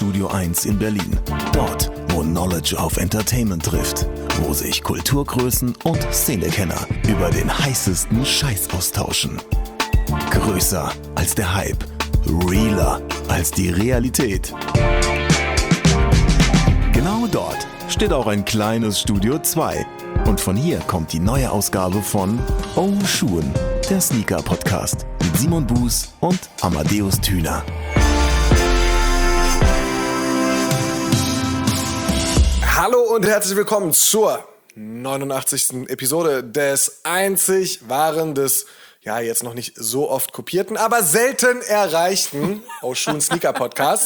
Studio 1 in Berlin. Dort, wo Knowledge auf Entertainment trifft. Wo sich Kulturgrößen und Szenekenner über den heißesten Scheiß austauschen. Größer als der Hype. Realer als die Realität. Genau dort steht auch ein kleines Studio 2. Und von hier kommt die neue Ausgabe von Oh Schuhen, der Sneaker-Podcast mit Simon Buß und Amadeus Thüner. Hallo und herzlich willkommen zur 89. Episode des einzig wahren, des ja jetzt noch nicht so oft kopierten, aber selten erreichten Oh Schuhen Sneaker-Podcast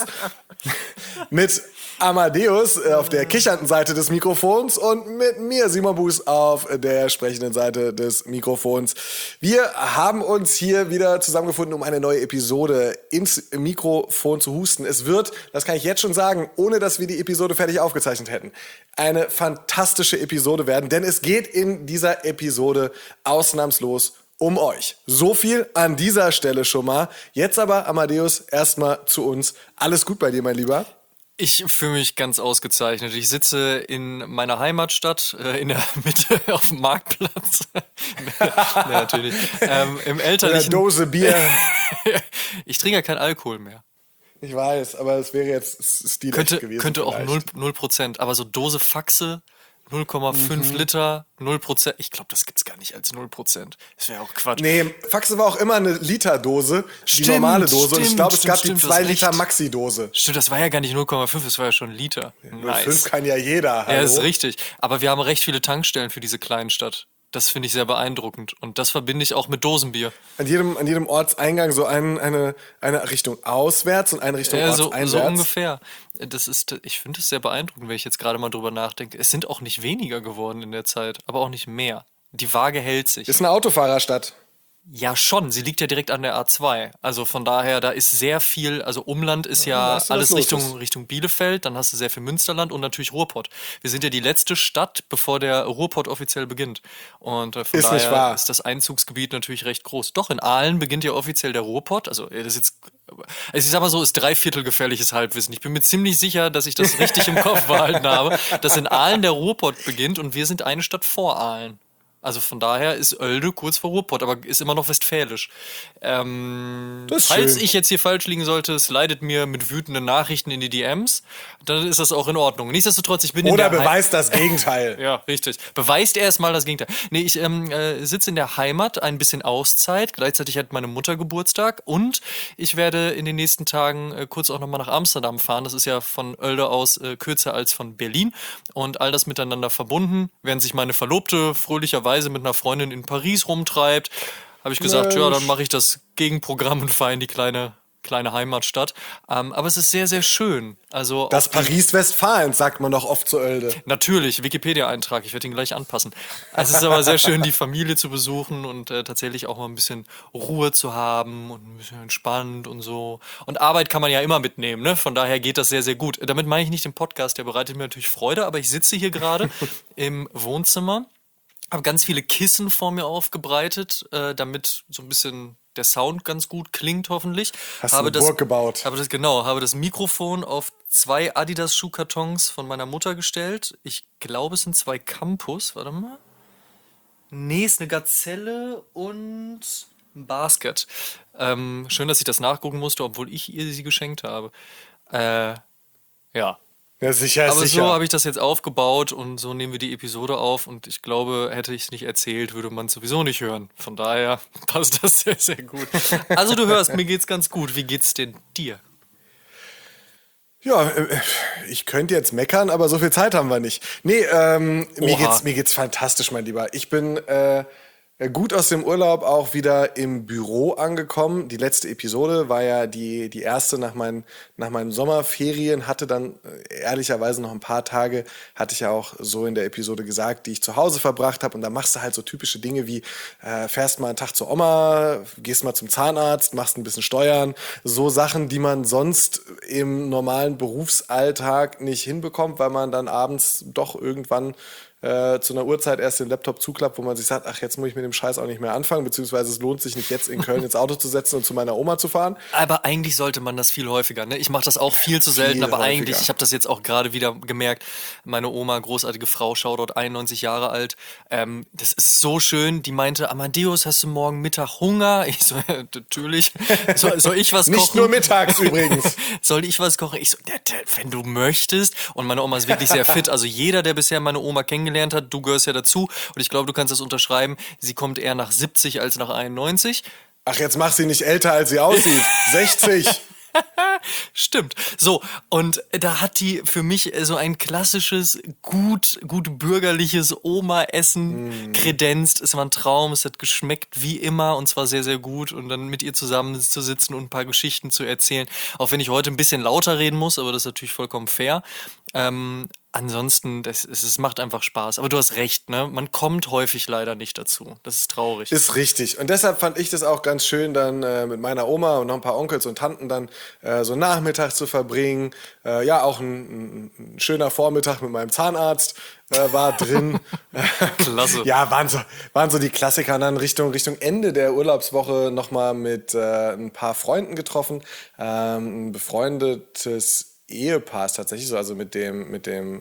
mit Amadeus auf der kichernden Seite des Mikrofons und mit mir, Simon Buß, auf der sprechenden Seite des Mikrofons. Wir haben uns hier wieder zusammengefunden, um eine neue Episode ins Mikrofon zu husten. Es wird, das kann ich jetzt schon sagen, ohne dass wir die Episode fertig aufgezeichnet hätten, eine fantastische Episode werden, denn es geht in dieser Episode ausnahmslos um euch. So viel an dieser Stelle schon mal. Jetzt aber, Amadeus, erstmal zu uns. Alles gut bei dir, mein Lieber? Ich fühle mich ganz ausgezeichnet. Ich sitze in meiner Heimatstadt, in der Mitte auf dem Marktplatz. Nee, natürlich. Im elterlichen... In der Dose Bier. Ich trinke ja keinen Alkohol mehr. Ich weiß, aber es wäre jetzt stilecht gewesen. Könnte auch vielleicht. 0%, aber so Dose Faxe, 0,5 Liter, 0%. Ich glaube, das gibt's gar nicht als 0%. Das wäre auch Quatsch. Nee, Faxe war auch immer eine Literdose, die normale Dose. Und ich glaube, es gab die 2 Liter Maxi-Dose. Stimmt, das war ja gar nicht 0,5, das war ja schon Liter. 0,5 kann ja jeder. Ja, das ist richtig. Aber wir haben recht viele Tankstellen für diese Kleinstadt. Das finde ich sehr beeindruckend. Und das verbinde ich auch mit Dosenbier. An jedem Ortseingang so eine Richtung auswärts und eine Richtung ortseinwärts. So ungefähr. Ich finde es sehr beeindruckend, wenn ich jetzt gerade mal drüber nachdenke. Es sind auch nicht weniger geworden in der Zeit, aber auch nicht mehr. Die Waage hält sich. Ist eine Autofahrerstadt. Ja, schon. Sie liegt ja direkt an der A2. Also von daher, da ist sehr viel, also Umland ist ja alles Richtung Bielefeld, dann hast du sehr viel Münsterland und natürlich Ruhrpott. Wir sind ja die letzte Stadt, bevor der Ruhrpott offiziell beginnt. Und von daher ist das Einzugsgebiet natürlich recht groß. Doch, in Aalen beginnt ja offiziell der Ruhrpott. Also das ist jetzt, ich sag mal so, ist 3/4 gefährliches Halbwissen. Ich bin mir ziemlich sicher, dass ich das richtig im Kopf behalten habe, dass in Aalen der Ruhrpott beginnt und wir sind eine Stadt vor Aalen. Also von daher ist Oelde kurz vor Ruhrpott, aber ist immer noch westfälisch. Falls ich jetzt hier falsch liegen sollte, es leidet mir mit wütenden Nachrichten in die DMs, dann ist das auch in Ordnung. Nichtsdestotrotz, ich bin Oder beweist das Gegenteil. Ja, richtig. Beweist erstmal das Gegenteil. Nee, ich sitze in der Heimat, ein bisschen Auszeit. Gleichzeitig hat meine Mutter Geburtstag und ich werde in den nächsten Tagen kurz auch nochmal nach Amsterdam fahren. Das ist ja von Oelde aus kürzer als von Berlin und all das miteinander verbunden, während sich meine Verlobte fröhlicherweise mit einer Freundin in Paris rumtreibt, habe ich gesagt, ja, dann mache ich das Gegenprogramm und fahre in die kleine Heimatstadt. Aber es ist sehr, sehr schön. Also das Paris Westfalens, sagt man doch oft zu Oelde. Natürlich, Wikipedia-Eintrag, ich werde ihn gleich anpassen. Es ist aber sehr schön, die Familie zu besuchen und tatsächlich auch mal ein bisschen Ruhe zu haben und ein bisschen entspannt und so. Und Arbeit kann man ja immer mitnehmen, ne? Von daher geht das sehr, sehr gut. Damit meine ich nicht den Podcast, der bereitet mir natürlich Freude, aber ich sitze hier gerade im Wohnzimmer. Habe ganz viele Kissen vor mir aufgebreitet, damit so ein bisschen der Sound ganz gut klingt, hoffentlich. Hast du eine Burg gebaut? Habe das Mikrofon auf 2 Adidas-Schuhkartons von meiner Mutter gestellt. Ich glaube, es sind 2 Campus. Warte mal. Nee, es ist eine Gazelle und ein Basket. Schön, dass ich das nachgucken musste, obwohl ich ihr sie geschenkt habe. Ja. Ja, sicher. So habe ich das jetzt aufgebaut und so nehmen wir die Episode auf und ich glaube, hätte ich es nicht erzählt, würde man es sowieso nicht hören. Von daher passt das sehr, sehr gut. Also du hörst, mir geht's ganz gut. Wie geht's denn dir? Ja, ich könnte jetzt meckern, aber so viel Zeit haben wir nicht. Nee, mir geht's fantastisch, mein Lieber. Ich bin gut aus dem Urlaub auch wieder im Büro angekommen. Die letzte Episode war ja die erste nach meinen Sommerferien, hatte dann ehrlicherweise noch ein paar Tage, hatte ich ja auch so in der Episode gesagt, die ich zu Hause verbracht habe. Und da machst du halt so typische Dinge wie fährst mal einen Tag zur Oma, gehst mal zum Zahnarzt, machst ein bisschen Steuern. So Sachen, die man sonst im normalen Berufsalltag nicht hinbekommt, weil man dann abends doch irgendwann zu einer Uhrzeit erst den Laptop zuklappt, wo man sich sagt, ach, jetzt muss ich mit dem Scheiß auch nicht mehr anfangen, beziehungsweise es lohnt sich nicht, jetzt in Köln ins Auto zu setzen und zu meiner Oma zu fahren. Aber eigentlich sollte man das viel häufiger, ne? Ich mache das auch viel zu selten, aber häufiger. eigentlich, ich habe das jetzt auch gerade wieder gemerkt, meine Oma, großartige Frau, Shoutout, 91 Jahre alt, das ist so schön, die meinte, Amadeus, hast du morgen Mittag Hunger? Ich so, ja, natürlich. Soll ich was kochen? Nicht nur mittags übrigens. Soll ich was kochen? Ich so, wenn du möchtest. Und meine Oma ist wirklich sehr fit. Also jeder, der bisher meine Oma kennengelernt hat, du gehörst ja dazu. Und ich glaube, du kannst das unterschreiben. Sie kommt eher nach 70 als nach 91. Ach, jetzt mach sie nicht älter, als sie aussieht. 60. Stimmt. So, und da hat die für mich so ein klassisches, gut bürgerliches Oma-Essen kredenzt. Es war ein Traum, es hat geschmeckt wie immer und zwar sehr, sehr gut. Und dann mit ihr zusammen zu sitzen und ein paar Geschichten zu erzählen. Auch wenn ich heute ein bisschen lauter reden muss, aber das ist natürlich vollkommen fair. Ansonsten, es macht einfach Spaß. Aber du hast recht, ne? Man kommt häufig leider nicht dazu. Das ist traurig. Ist richtig. Und deshalb fand ich das auch ganz schön, dann mit meiner Oma und noch ein paar Onkels und Tanten dann so einen Nachmittag zu verbringen. Ja, auch ein schöner Vormittag mit meinem Zahnarzt war drin. Klasse. Ja, waren so die Klassiker. Und dann Richtung Ende der Urlaubswoche nochmal mit ein paar Freunden getroffen. Ein befreundetes Ehepaar tatsächlich so, also mit dem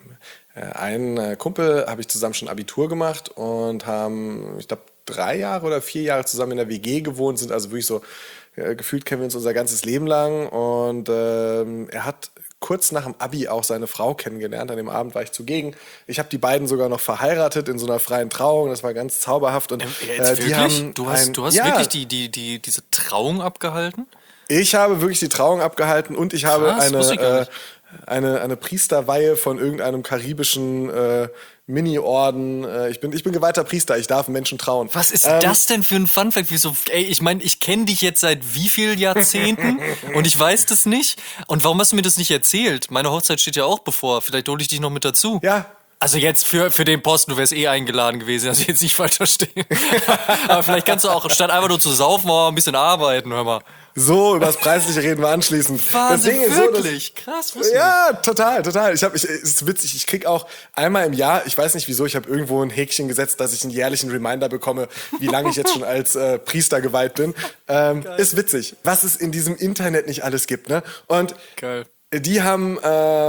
einen Kumpel habe ich zusammen schon Abitur gemacht und haben, ich glaube, 3 Jahre oder 4 Jahre zusammen in der WG gewohnt, sind also wirklich so, gefühlt kennen wir uns unser ganzes Leben lang und er hat kurz nach dem Abi auch seine Frau kennengelernt, an dem Abend war ich zugegen. Ich habe die beiden sogar noch verheiratet in so einer freien Trauung, das war ganz zauberhaft. Und jetzt die haben du hast wirklich diese Trauung abgehalten? Ich habe wirklich die Trauung abgehalten und ich habe Krass, wusste ich gar nicht. eine Priesterweihe von irgendeinem karibischen Mini-Orden. Ich bin geweihter Priester, ich darf Menschen trauen. Was ist das denn für ein Funfact? Wieso? Ey, ich meine, ich kenne dich jetzt seit wie vielen Jahrzehnten und ich weiß das nicht. Und warum hast du mir das nicht erzählt? Meine Hochzeit steht ja auch bevor. Vielleicht hole ich dich noch mit dazu. Ja. Also jetzt für den Posten, du wärst eingeladen gewesen, also jetzt nicht falsch verstehen. Aber vielleicht kannst du auch, statt einfach nur zu saufen, mal ein bisschen arbeiten, hör mal. So, über das Preisliche reden wir anschließend. Wahnsinn, das Ding ist wirklich? So, krass, wusste ja, total. Es ist witzig, ich krieg auch einmal im Jahr, ich weiß nicht wieso, ich habe irgendwo ein Häkchen gesetzt, dass ich einen jährlichen Reminder bekomme, wie lange ich jetzt schon als Priester geweiht bin. Ist witzig, was es in diesem Internet nicht alles gibt, ne? Und Geil. Die haben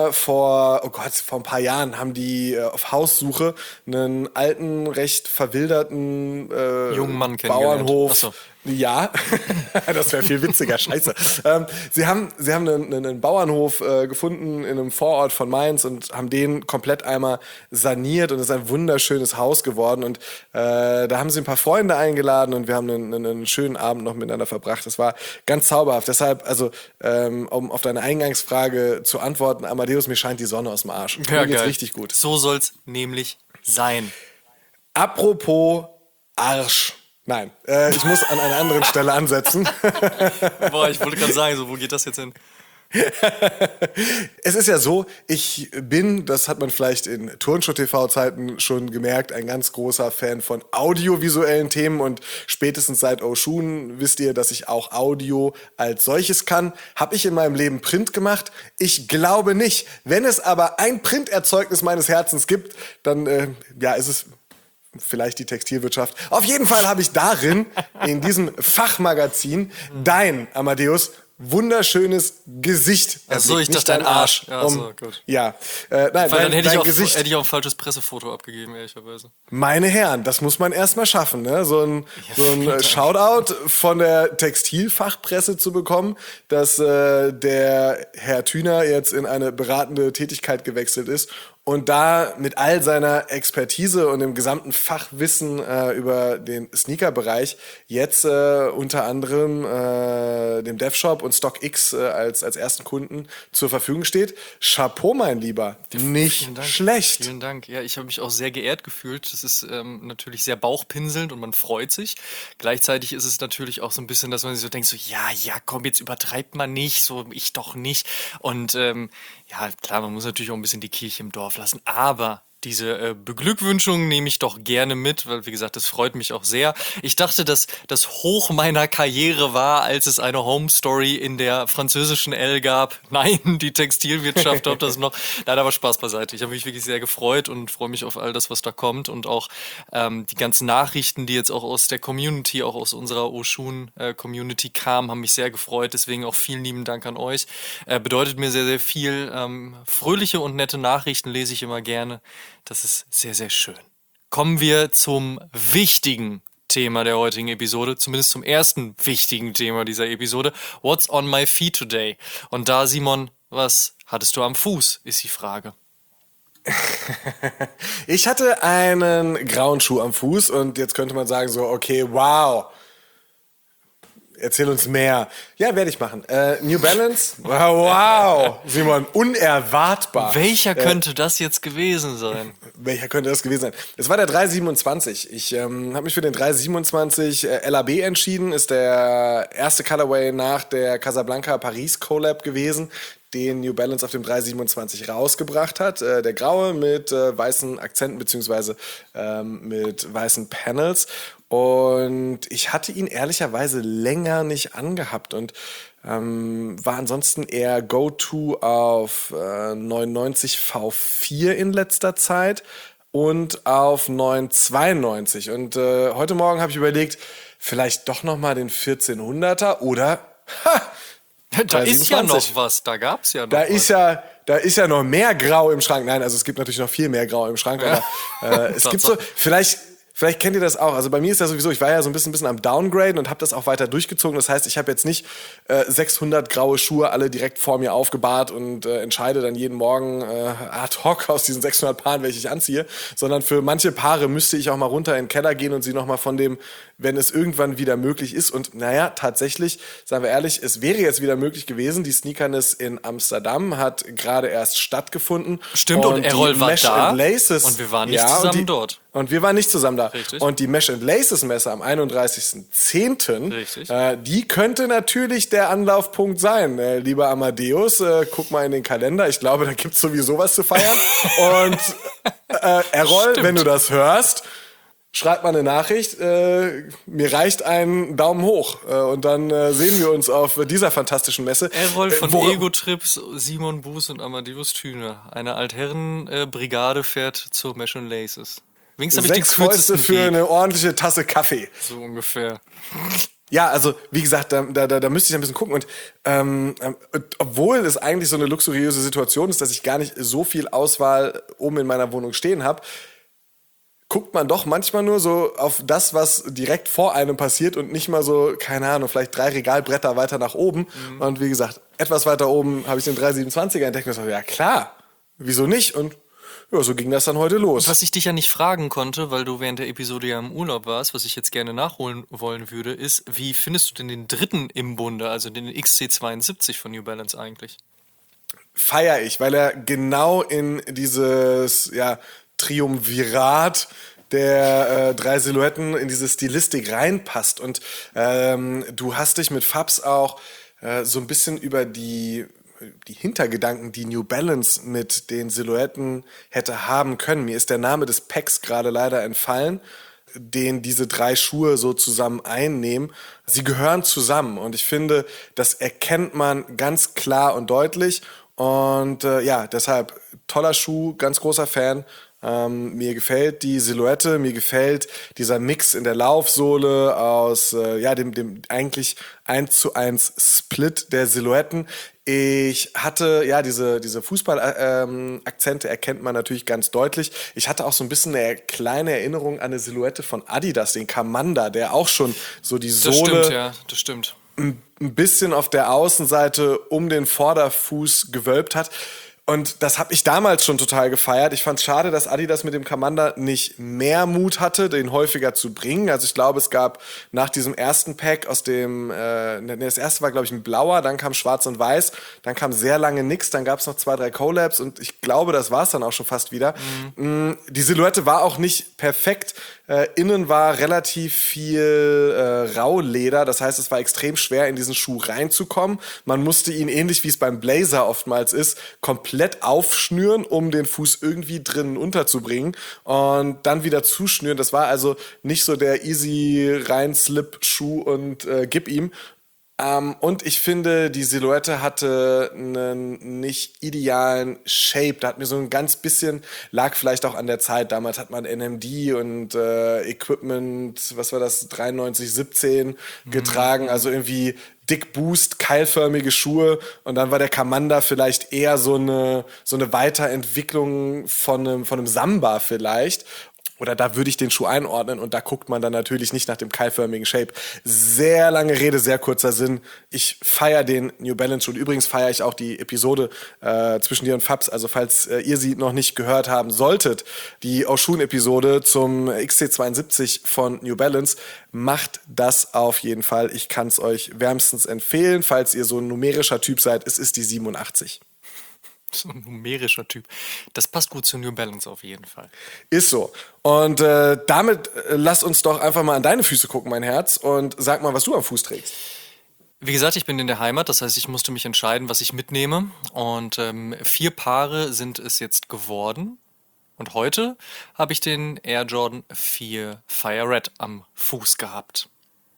vor ein paar Jahren haben die auf Haussuche einen alten, recht verwilderten jungen Mann kennengelernt. Bauernhof. Ach so. Ja, das wäre viel witziger, scheiße. Sie haben einen Bauernhof gefunden in einem Vorort von Mainz und haben den komplett einmal saniert und es ist ein wunderschönes Haus geworden. Und da haben sie ein paar Freunde eingeladen und wir haben einen schönen Abend noch miteinander verbracht. Das war ganz zauberhaft. Deshalb, also um auf deine Eingangsfrage zu antworten, Amadeus, mir scheint die Sonne aus dem Arsch. Ja, mir geht's geil. richtig gut. So soll's nämlich sein. Apropos Arsch. Nein, ich muss an einer anderen Stelle ansetzen. Boah, ich wollte gerade sagen, so, wo geht das jetzt hin? Es ist ja so, ich bin, das hat man vielleicht in Turnshow-TV-Zeiten schon gemerkt, ein ganz großer Fan von audiovisuellen Themen und spätestens seit Oshun wisst ihr, dass ich auch Audio als solches kann. Habe ich in meinem Leben Print gemacht? Ich glaube nicht. Wenn es aber ein Printerzeugnis meines Herzens gibt, dann ist es vielleicht die Textilwirtschaft. Auf jeden Fall habe ich darin, in diesem Fachmagazin, dein, Amadeus, wunderschönes Gesicht. Achso, ich dachte dein Arsch. Ja, so, gut. Ja, nein, Dann hätte Gesicht. ich auch ein falsches Pressefoto abgegeben, ehrlicherweise. Meine Herren, das muss man erstmal schaffen, ne? So ein Shoutout von der Textilfachpresse zu bekommen, dass der Herr Thüner jetzt in eine beratende Tätigkeit gewechselt ist und da mit all seiner Expertise und dem gesamten Fachwissen über den Sneaker-Bereich jetzt unter anderem dem DevShop und StockX als ersten Kunden zur Verfügung steht. Chapeau, mein Lieber. Nicht schlecht. Vielen Dank. Ja, ich habe mich auch sehr geehrt gefühlt. Das ist natürlich sehr bauchpinselnd und man freut sich. Gleichzeitig ist es natürlich auch so ein bisschen, dass man sich so denkt, so ja, komm, jetzt übertreibt man nicht, so ich doch nicht. Und ja, klar, man muss natürlich auch ein bisschen die Kirche im Dorf lassen, aber Diese Beglückwünschung nehme ich doch gerne mit, weil, wie gesagt, das freut mich auch sehr. Ich dachte, dass das Hoch meiner Karriere war, als es eine Home Story in der französischen L gab. Nein, die Textilwirtschaft, ob das noch... Nein, aber Spaß beiseite. Ich habe mich wirklich sehr gefreut und freue mich auf all das, was da kommt. Und auch die ganzen Nachrichten, die jetzt auch aus der Community, auch aus unserer Oshun-Community kamen, haben mich sehr gefreut. Deswegen auch vielen lieben Dank an euch. Bedeutet mir sehr, sehr viel. Fröhliche und nette Nachrichten lese ich immer gerne. Das ist sehr, sehr schön. Kommen wir zum wichtigen Thema der heutigen Episode, zumindest zum ersten wichtigen Thema dieser Episode. What's on my feet today? Und da, Simon, was hattest du am Fuß, ist die Frage. Ich hatte einen grauen Schuh am Fuß und jetzt könnte man sagen so, okay, wow. Erzähl uns mehr. Ja, werde ich machen. New Balance. Wow, Simon, unerwartbar. Welcher könnte das jetzt gewesen sein? Welcher könnte das gewesen sein? Es war der 327. Ich habe mich für den 327 LAB entschieden. Ist der erste Colorway nach der Casablanca Paris Collab gewesen, den New Balance auf dem 327 rausgebracht hat. Der graue mit weißen Akzenten beziehungsweise mit weißen Panels. Und ich hatte ihn ehrlicherweise länger nicht angehabt und war ansonsten eher Go-To auf 990 V4 in letzter Zeit und auf 992. Und heute Morgen habe ich überlegt, vielleicht doch nochmal den 1400er oder... Da ist ja noch was, da gab's ja noch was. Da ist ja noch mehr Grau im Schrank. Nein, also es gibt natürlich noch viel mehr Grau im Schrank, aber es gibt so, vielleicht kennt ihr das auch. Also bei mir ist das sowieso, ich war ja so ein bisschen am Downgraden und habe das auch weiter durchgezogen. Das heißt, ich habe jetzt nicht 600 graue Schuhe alle direkt vor mir aufgebahrt und entscheide dann jeden Morgen ad hoc aus diesen 600 Paaren, welche ich anziehe, sondern für manche Paare müsste ich auch mal runter in den Keller gehen und sie nochmal von dem, wenn es irgendwann wieder möglich ist. Und naja, tatsächlich, sagen wir ehrlich, es wäre jetzt wieder möglich gewesen. Die Sneakerness in Amsterdam hat gerade erst stattgefunden. Stimmt, und Errol war da und wir waren nicht zusammen dort. Und wir waren nicht zusammen da. Richtig. Und die Mesh & Laces Messe am 31.10., die könnte natürlich der Anlaufpunkt sein. Lieber Amadeus, guck mal in den Kalender. Ich glaube, da gibt's sowieso was zu feiern. Und Errol, wenn du das hörst, schreib mal eine Nachricht. Mir reicht ein Daumen hoch. Und dann sehen wir uns auf dieser fantastischen Messe. Errol von Ego-Trips, Simon Buß und Amadeus Thüner. Eine Altherrenbrigade fährt zur Mesh & Laces. Wenigstens habe ich den kürzesten Fäuste für eine ordentliche Tasse Kaffee. So ungefähr. Ja, also wie gesagt, da müsste ich ein bisschen gucken. Und obwohl es eigentlich so eine luxuriöse Situation ist, dass ich gar nicht so viel Auswahl oben in meiner Wohnung stehen habe, guckt man doch manchmal nur so auf das, was direkt vor einem passiert und nicht mal so, keine Ahnung, vielleicht 3 Regalbretter weiter nach oben. Mhm. Und wie gesagt, etwas weiter oben habe ich den 327er entdeckt und so, ja klar, wieso nicht? Und ja, so ging das dann heute los. Was ich dich ja nicht fragen konnte, weil du während der Episode ja im Urlaub warst, was ich jetzt gerne nachholen wollen würde, ist, wie findest du denn den dritten im Bunde, also den XC72 von New Balance eigentlich? Feier ich, weil er genau in dieses Triumvirat der 3 Silhouetten, in diese Stilistik reinpasst. Und du hast dich mit Fabs auch so ein bisschen über die Hintergedanken, die New Balance mit den Silhouetten hätte haben können. Mir ist der Name des Packs gerade leider entfallen, den diese 3 Schuhe so zusammen einnehmen. Sie gehören zusammen und ich finde, das erkennt man ganz klar und deutlich. Und deshalb toller Schuh, ganz großer Fan. Mir gefällt die Silhouette, mir gefällt dieser Mix in der Laufsohle aus dem eigentlich 1:1 Split der Silhouetten. Ich hatte, diese Fußball-Akzente erkennt man natürlich ganz deutlich. Ich hatte auch so ein bisschen eine kleine Erinnerung an eine Silhouette von Adidas, den Kamanda, der auch schon so die Sohle das stimmt. Ein bisschen auf der Außenseite um den Vorderfuß gewölbt hat. Und das habe ich damals schon total gefeiert. Ich fand es schade, dass Adidas mit dem Commander nicht mehr Mut hatte, den häufiger zu bringen. Also ich glaube, es gab nach diesem ersten Pack aus dem, das erste war, glaube ich, ein blauer, dann kam schwarz und weiß, dann kam sehr lange nix, dann gab es noch 2, 3 Collabs und ich glaube, das war es dann auch schon fast wieder. Mhm. Die Silhouette war auch nicht perfekt. Innen war relativ viel Rauleder, das heißt, es war extrem schwer, in diesen Schuh reinzukommen. Man musste ihn, ähnlich wie es beim Blazer oftmals ist, komplett komplett aufschnüren, um den Fuß irgendwie drinnen unterzubringen und dann wieder zuschnüren. Das war also nicht so der easy rein Slip-Schuh und gib ihm. Und ich finde, die Silhouette hatte einen nicht idealen Shape. Da hat mir so ein ganz bisschen, lag vielleicht auch an der Zeit. Damals hat man NMD und Equipment, was war das, 93, 17 getragen. Also irgendwie Dick Boost, keilförmige Schuhe. Und dann war der Kamanda vielleicht eher so eine Weiterentwicklung von einem Samba vielleicht. Oder da würde ich den Schuh einordnen und da guckt man dann natürlich nicht nach dem keilförmigen Shape. Sehr lange Rede, sehr kurzer Sinn. Ich feiere den New Balance Schuh. Und übrigens feiere ich auch die Episode zwischen dir und Fabs. Also falls ihr sie noch nicht gehört haben solltet, die Oshun-Episode zum XC72 von New Balance, macht das auf jeden Fall. Ich kann es euch wärmstens empfehlen, falls ihr so ein numerischer Typ seid. Es ist die 87. So ein numerischer Typ. Das passt gut zu New Balance auf jeden Fall. Ist so. Und damit lass uns doch einfach mal an deine Füße gucken, mein Herz, und sag mal, was du am Fuß trägst. Wie gesagt, ich bin in der Heimat, das heißt, ich musste mich entscheiden, was ich mitnehme. Und 4 Paare sind es jetzt geworden. Und heute habe ich den Air Jordan 4 Fire Red am Fuß gehabt.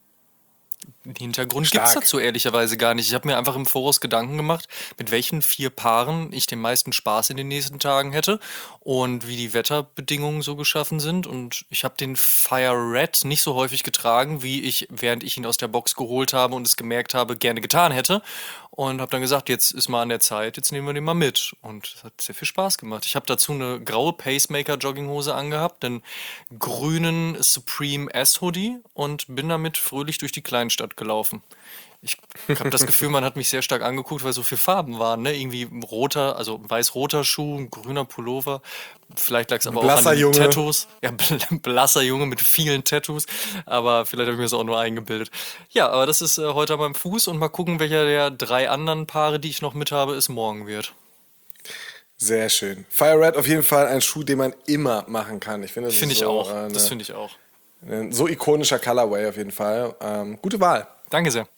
Hintergrund gibt es dazu ehrlicherweise gar nicht. Ich habe mir einfach im Voraus Gedanken gemacht, mit welchen 4 Paaren ich den meisten Spaß in den nächsten Tagen hätte und wie die Wetterbedingungen so geschaffen sind. Und ich habe den Fire Red nicht so häufig getragen, wie ich, während ich ihn aus der Box geholt habe und es gemerkt habe, gerne getan hätte. Und habe dann gesagt, jetzt ist mal an der Zeit, jetzt nehmen wir den mal mit. Und es hat sehr viel Spaß gemacht. Ich habe dazu eine graue Pacemaker-Jogginghose angehabt, einen grünen Supreme S-Hoodie und bin damit fröhlich durch die Kleinstadt gelaufen. Ich habe das Gefühl, man hat mich sehr stark angeguckt, weil so viele Farben waren. Ne? Irgendwie ein roter, also ein weiß-roter Schuh, ein grüner Pullover. Vielleicht lag es aber auch an den Tattoos. Ja, blasser Junge mit vielen Tattoos. Aber vielleicht habe ich mir das auch nur eingebildet. Ja, aber das ist heute an meinem Fuß. Und mal gucken, welcher der 3 anderen Paare, die ich noch mit habe, es morgen wird. Sehr schön. Fire Red auf jeden Fall ein Schuh, den man immer machen kann. Ich finde, das finde ich auch. Ein so ikonischer Colorway auf jeden Fall. Gute Wahl. Danke sehr.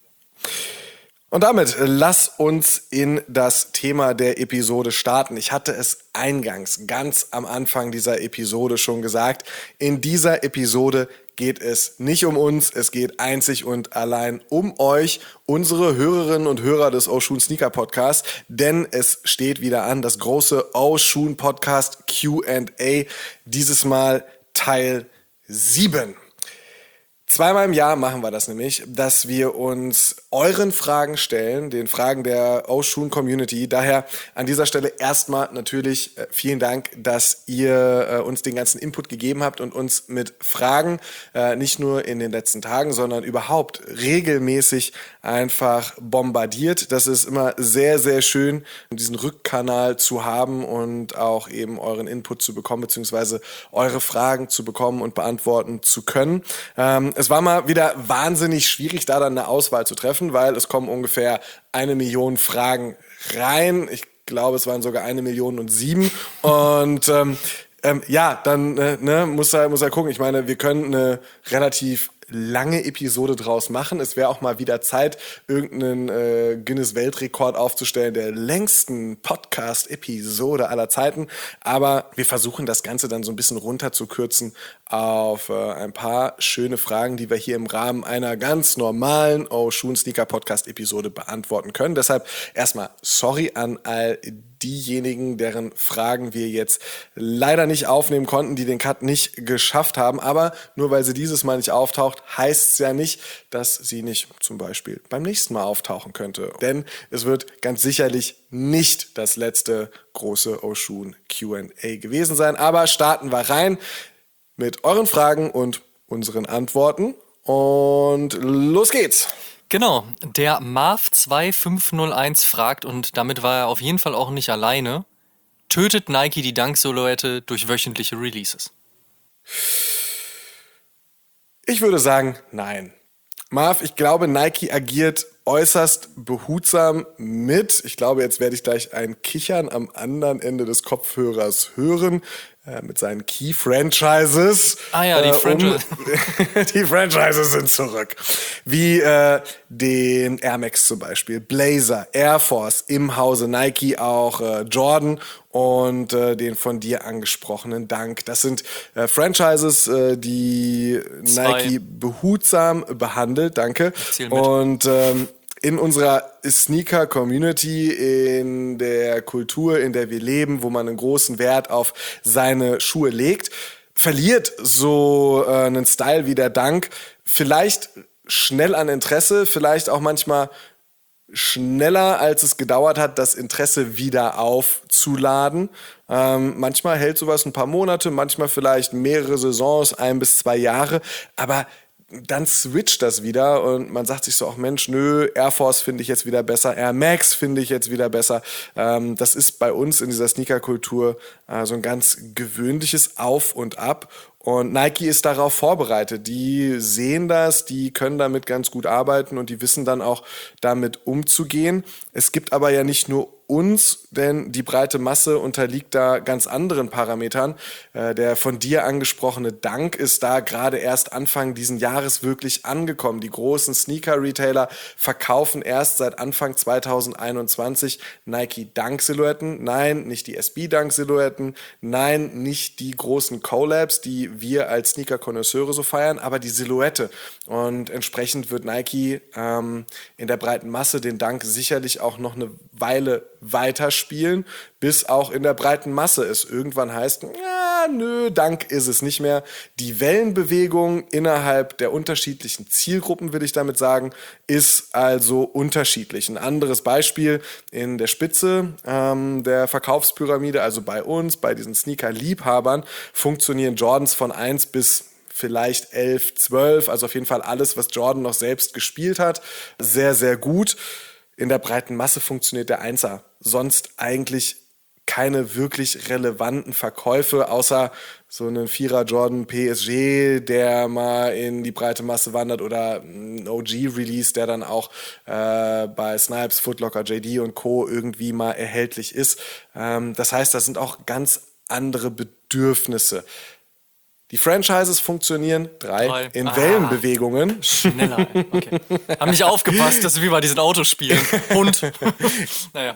Und damit lass uns in das Thema der Episode starten. Ich hatte es eingangs, ganz am Anfang dieser Episode schon gesagt. In dieser Episode geht es nicht um uns, es geht einzig und allein um euch, unsere Hörerinnen und Hörer des Oshun Sneaker Podcasts, denn es steht wieder an, das große Oshun Podcast Q&A, dieses Mal Teil 7. Zweimal im Jahr machen wir das nämlich, dass wir uns euren Fragen stellen, den Fragen der Oshun Community. Daher an dieser Stelle erstmal natürlich vielen Dank, dass ihr uns den ganzen Input gegeben habt und uns mit Fragen nicht nur in den letzten Tagen, sondern überhaupt regelmäßig einfach bombardiert. Das ist immer sehr, sehr schön, diesen Rückkanal zu haben und auch eben euren Input zu bekommen, beziehungsweise eure Fragen zu bekommen und beantworten zu können. Es war mal wieder wahnsinnig schwierig, da dann eine Auswahl zu treffen, weil es kommen ungefähr 1 Million Fragen rein. Ich glaube, es waren sogar 1.000.007. Und ja, dann muss er gucken. Ich meine, wir können eine relativ lange Episode draus machen. Es wäre auch mal wieder Zeit, irgendeinen Guinness-Weltrekord aufzustellen, der längsten Podcast-Episode aller Zeiten. Aber wir versuchen das Ganze dann so ein bisschen runterzukürzen auf ein paar schöne Fragen, die wir hier im Rahmen einer ganz normalen Oshun Sneaker Podcast-Episode beantworten können. Deshalb erstmal sorry an all diejenigen, deren Fragen wir jetzt leider nicht aufnehmen konnten, die den Cut nicht geschafft haben. Aber nur weil sie dieses Mal nicht auftaucht, heißt es ja nicht, dass sie nicht zum Beispiel beim nächsten Mal auftauchen könnte. Denn es wird ganz sicherlich nicht das letzte große Oshun Q&A gewesen sein. Aber starten wir rein mit euren Fragen und unseren Antworten. Und los geht's! Genau, der Marv2501 fragt, und damit war er auf jeden Fall auch nicht alleine, tötet Nike die Dunk-Silhouette durch wöchentliche Releases? Ich würde sagen, nein. Marv, ich glaube, Nike agiert äußerst behutsam mit. Ich glaube, jetzt werde ich gleich ein Kichern am anderen Ende des Kopfhörers hören. mit seinen Key-Franchises. Ah ja, die Franchise. Die Franchises sind zurück. Wie den Air Max zum Beispiel, Blazer, Air Force, im Hause Nike auch Jordan und den von dir angesprochenen Dunk. Das sind Franchises, die Nike behutsam behandelt. Danke. Und in unserer Sneaker-Community, in der Kultur, in der wir leben, wo man einen großen Wert auf seine Schuhe legt, verliert so einen Style wie der Dunk vielleicht schnell an Interesse, vielleicht auch manchmal schneller, als es gedauert hat, das Interesse wieder aufzuladen. Manchmal hält sowas ein paar Monate, manchmal vielleicht mehrere Saisons, 1 bis 2 Jahre, aber dann switcht das wieder und man sagt sich so, ach Mensch, nö, Air Force finde ich jetzt wieder besser, Air Max finde ich jetzt wieder besser. Das ist bei uns in dieser Sneaker-Kultur so ein ganz gewöhnliches Auf und Ab. Und Nike ist darauf vorbereitet. Die sehen das, die können damit ganz gut arbeiten und die wissen dann auch, damit umzugehen. Es gibt aber ja nicht nur uns, denn die breite Masse unterliegt da ganz anderen Parametern. Der von dir angesprochene Dunk ist da gerade erst Anfang diesen Jahres wirklich angekommen. Die großen Sneaker-Retailer verkaufen erst seit Anfang 2021 Nike Dunk-Silhouetten. Nein, nicht die SB-Dunk-Silhouetten. Nein, nicht die großen Collabs, die wir als Sneaker-Konnoisseure so feiern, aber die Silhouette. Und entsprechend wird Nike in der breiten Masse den Dunk sicherlich auch noch eine Weile weiterspielen, bis auch in der breiten Masse es irgendwann heißt, ja, nö, Dunk ist es nicht mehr. Die Wellenbewegung innerhalb der unterschiedlichen Zielgruppen, will ich damit sagen, ist also unterschiedlich. Ein anderes Beispiel in der Spitze der Verkaufspyramide, also bei uns, bei diesen Sneaker-Liebhabern, funktionieren Jordans von 1 bis vielleicht 11, 12, also auf jeden Fall alles, was Jordan noch selbst gespielt hat, sehr, sehr gut. In der breiten Masse funktioniert der 1er. Sonst eigentlich keine wirklich relevanten Verkäufe, außer so einen 4er Jordan PSG, der mal in die breite Masse wandert, oder ein OG-Release, der dann auch bei Snipes, Foot Locker, JD und Co. irgendwie mal erhältlich ist. Das heißt, das sind auch ganz andere Bedürfnisse. Die Franchises funktionieren in Wellenbewegungen. Schneller, okay. Haben nicht aufgepasst, dass wir wie bei diesen Autospielen. Und, naja.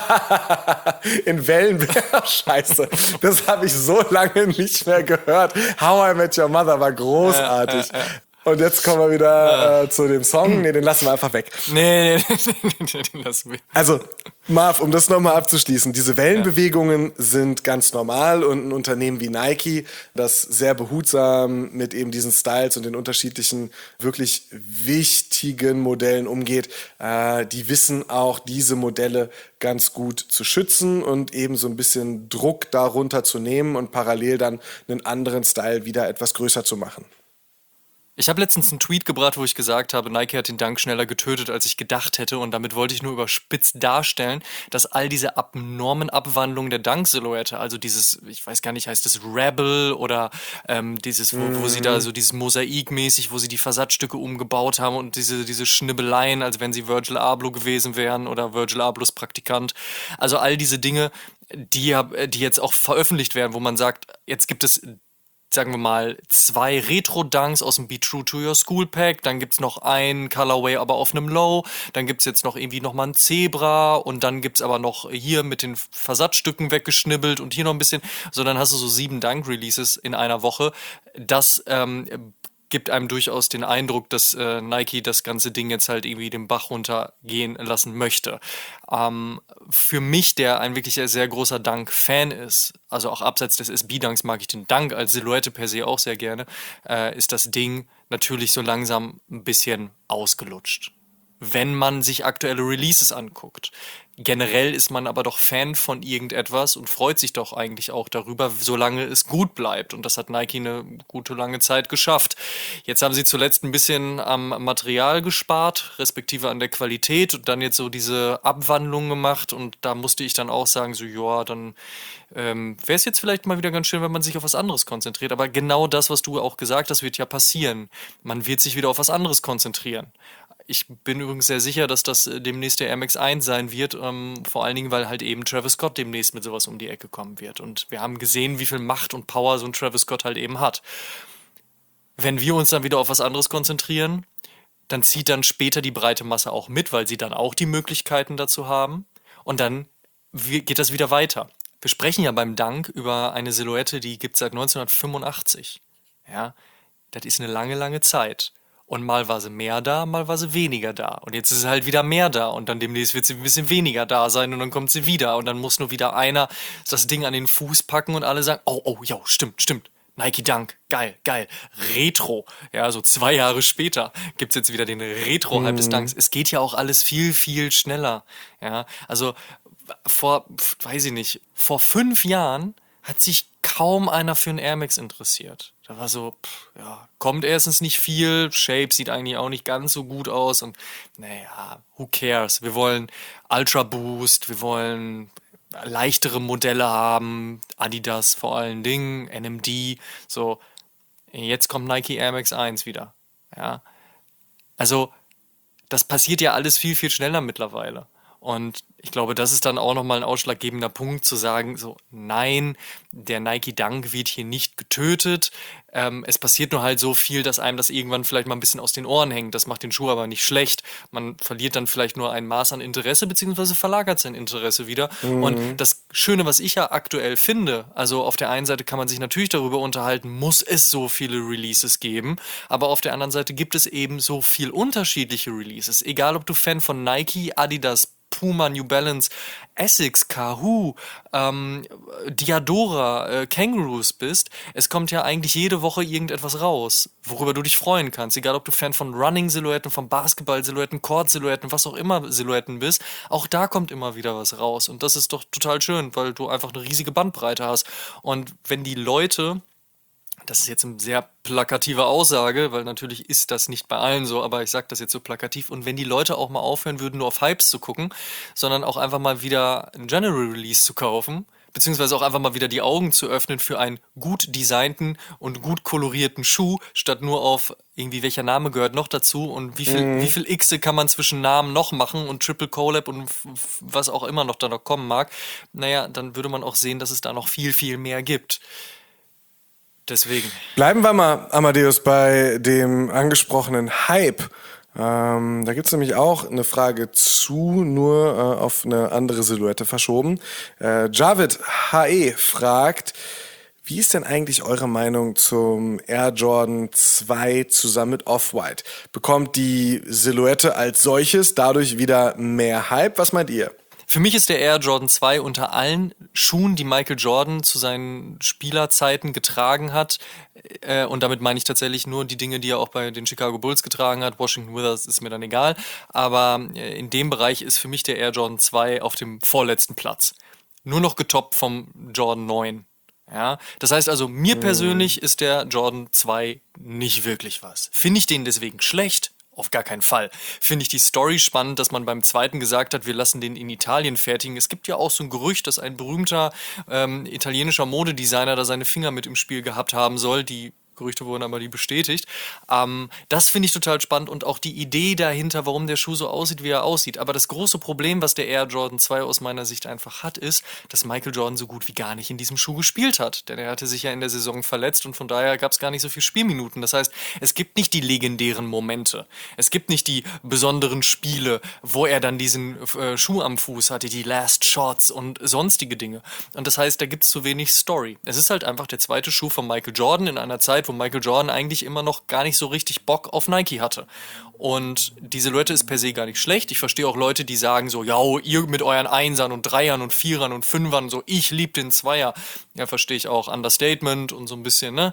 In Wellenbewegungen, scheiße. Das habe ich so lange nicht mehr gehört. How I Met Your Mother war großartig. Und jetzt kommen wir wieder zu dem Song. Nee, den lassen wir einfach weg. Nee, den lassen wir. Also, Marv, um das nochmal abzuschließen, diese Wellenbewegungen sind ganz normal und ein Unternehmen wie Nike, das sehr behutsam mit eben diesen Styles und den unterschiedlichen, wirklich wichtigen Modellen umgeht, die wissen auch, diese Modelle ganz gut zu schützen und eben so ein bisschen Druck darunter zu nehmen und parallel dann einen anderen Style wieder etwas größer zu machen. Ich habe letztens einen Tweet gebracht, wo ich gesagt habe, Nike hat den Dunk schneller getötet, als ich gedacht hätte. Und damit wollte ich nur überspitzt darstellen, dass all diese abnormen Abwandlungen der Dunk-Silhouette, also dieses, ich weiß gar nicht, heißt das Rebel oder dieses, wo sie da so dieses Mosaikmäßig, wo sie die Versatzstücke umgebaut haben und diese Schnibbeleien, als wenn sie Virgil Abloh gewesen wären oder Virgil Ablohs Praktikant. Also all diese Dinge, die jetzt auch veröffentlicht werden, wo man sagt, jetzt gibt es, sagen wir mal, 2 Retro-Dunks aus dem Be True to Your School Pack, dann gibt's noch ein Colorway, aber auf einem Low, dann gibt's jetzt noch irgendwie nochmal ein Zebra und dann gibt's aber noch hier mit den Versatzstücken weggeschnibbelt und hier noch ein bisschen, so dann hast du so 7 Dunk-Releases in einer Woche. Das gibt einem durchaus den Eindruck, dass Nike das ganze Ding jetzt halt irgendwie den Bach runtergehen lassen möchte. Für mich, der ein wirklich sehr großer Dunk-Fan ist, also auch abseits des SB-Dunks mag ich den Dunk als Silhouette per se auch sehr gerne, ist das Ding natürlich so langsam ein bisschen ausgelutscht, wenn man sich aktuelle Releases anguckt. Generell ist man aber doch Fan von irgendetwas und freut sich doch eigentlich auch darüber, solange es gut bleibt. Und das hat Nike eine gute lange Zeit geschafft. Jetzt haben sie zuletzt ein bisschen am Material gespart, respektive an der Qualität und dann jetzt so diese Abwandlung gemacht. Und da musste ich dann auch sagen, so ja, dann wäre es jetzt vielleicht mal wieder ganz schön, wenn man sich auf was anderes konzentriert. Aber genau das, was du auch gesagt hast, wird ja passieren. Man wird sich wieder auf was anderes konzentrieren. Ich bin übrigens sehr sicher, dass das demnächst der Air Max 1 sein wird, vor allen Dingen, weil halt eben Travis Scott demnächst mit sowas um die Ecke kommen wird. Und wir haben gesehen, wie viel Macht und Power so ein Travis Scott halt eben hat. Wenn wir uns dann wieder auf was anderes konzentrieren, dann zieht dann später die breite Masse auch mit, weil sie dann auch die Möglichkeiten dazu haben. Und dann geht das wieder weiter. Wir sprechen ja beim Dunk über eine Silhouette, die gibt es seit 1985. Ja, das ist eine lange, lange Zeit. Und mal war sie mehr da, mal war sie weniger da. Und jetzt ist sie halt wieder mehr da. Und dann demnächst wird sie ein bisschen weniger da sein und dann kommt sie wieder. Und dann muss nur wieder einer das Ding an den Fuß packen und alle sagen, oh, ja, stimmt. Nike Dunk, geil. Retro. Ja, so 2 Jahre später gibt's jetzt wieder den Retro-Hype des Dunks. Es geht ja auch alles viel, viel schneller. Ja, also vor 5 Jahren hat sich kaum einer für einen Air Max interessiert. Da war so, kommt erstens nicht viel, Shape sieht eigentlich auch nicht ganz so gut aus und naja, who cares? Wir wollen Ultra Boost, wir wollen leichtere Modelle haben, Adidas vor allen Dingen, NMD, so. Jetzt kommt Nike Air Max 1 wieder. Ja. Also, das passiert ja alles viel, viel schneller mittlerweile. Und ich glaube, das ist dann auch nochmal ein ausschlaggebender Punkt, zu sagen, so, nein, der Nike Dunk wird hier nicht getötet. Es passiert nur halt so viel, dass einem das irgendwann vielleicht mal ein bisschen aus den Ohren hängt. Das macht den Schuh aber nicht schlecht. Man verliert dann vielleicht nur ein Maß an Interesse, beziehungsweise verlagert sein Interesse wieder. Und das Schöne, was ich ja aktuell finde, also auf der einen Seite kann man sich natürlich darüber unterhalten, muss es so viele Releases geben, aber auf der anderen Seite gibt es eben so viel unterschiedliche Releases. Egal, ob du Fan von Nike, Adidas, Puma, New Balance, Essex, Kahoo, Diadora, Kangaroos bist, es kommt ja eigentlich jede Woche irgendetwas raus, worüber du dich freuen kannst. Egal, ob du Fan von Running-Silhouetten, von Basketball-Silhouetten, Court-Silhouetten, was auch immer Silhouetten bist, auch da kommt immer wieder was raus. Und das ist doch total schön, weil du einfach eine riesige Bandbreite hast. Und wenn die Leute... Das ist jetzt eine sehr plakative Aussage, weil natürlich ist das nicht bei allen so, aber ich sage das jetzt so plakativ. Und wenn die Leute auch mal aufhören würden, nur auf Hypes zu gucken, sondern auch einfach mal wieder ein General Release zu kaufen, beziehungsweise auch einfach mal wieder die Augen zu öffnen für einen gut designten und gut kolorierten Schuh, statt nur auf irgendwie welcher Name gehört noch dazu und wie viel Xe kann man zwischen Namen noch machen und Triple Collab und was auch immer noch da noch kommen mag, naja, dann würde man auch sehen, dass es da noch viel, viel mehr gibt. Deswegen. Bleiben wir mal, Amadeus, bei dem angesprochenen Hype. Da gibt's nämlich auch eine Frage zu, nur auf eine andere Silhouette verschoben. Javid HE fragt, wie ist denn eigentlich eure Meinung zum Air Jordan 2 zusammen mit Off-White? Bekommt die Silhouette als solches dadurch wieder mehr Hype? Was meint ihr? Für mich ist der Air Jordan 2 unter allen Schuhen, die Michael Jordan zu seinen Spielerzeiten getragen hat, und damit meine ich tatsächlich nur die Dinge, die er auch bei den Chicago Bulls getragen hat. Washington Wizards ist mir dann egal, aber in dem Bereich ist für mich der Air Jordan 2 auf dem vorletzten Platz. Nur noch getoppt vom Jordan 9. Ja, das heißt also, mir persönlich ist der Jordan 2 nicht wirklich was. Finde ich den deswegen schlecht? Auf gar keinen Fall. Finde ich die Story spannend, dass man beim zweiten gesagt hat, wir lassen den in Italien fertigen. Es gibt ja auch so ein Gerücht, dass ein berühmter italienischer Modedesigner da seine Finger mit im Spiel gehabt haben soll. Die Gerüchte wurden aber nie bestätigt. Das finde ich total spannend und auch die Idee dahinter, warum der Schuh so aussieht, wie er aussieht. Aber das große Problem, was der Air Jordan 2 aus meiner Sicht einfach hat, ist, dass Michael Jordan so gut wie gar nicht in diesem Schuh gespielt hat. Denn er hatte sich ja in der Saison verletzt und von daher gab es gar nicht so viel Spielminuten. Das heißt, es gibt nicht die legendären Momente. Es gibt nicht die besonderen Spiele, wo er dann diesen Schuh am Fuß hatte, die Last Shots und sonstige Dinge. Und das heißt, da gibt es zu wenig Story. Es ist halt einfach der zweite Schuh von Michael Jordan in einer Zeit, wo Michael Jordan eigentlich immer noch gar nicht so richtig Bock auf Nike hatte. Und die Silhouette ist per se gar nicht schlecht. Ich verstehe auch Leute, die sagen so, ja, ihr mit euren Einsern und Dreiern und Vierern und Fünfern, so, ich lieb den Zweier. Ja, verstehe ich auch. Understatement und so ein bisschen, ne?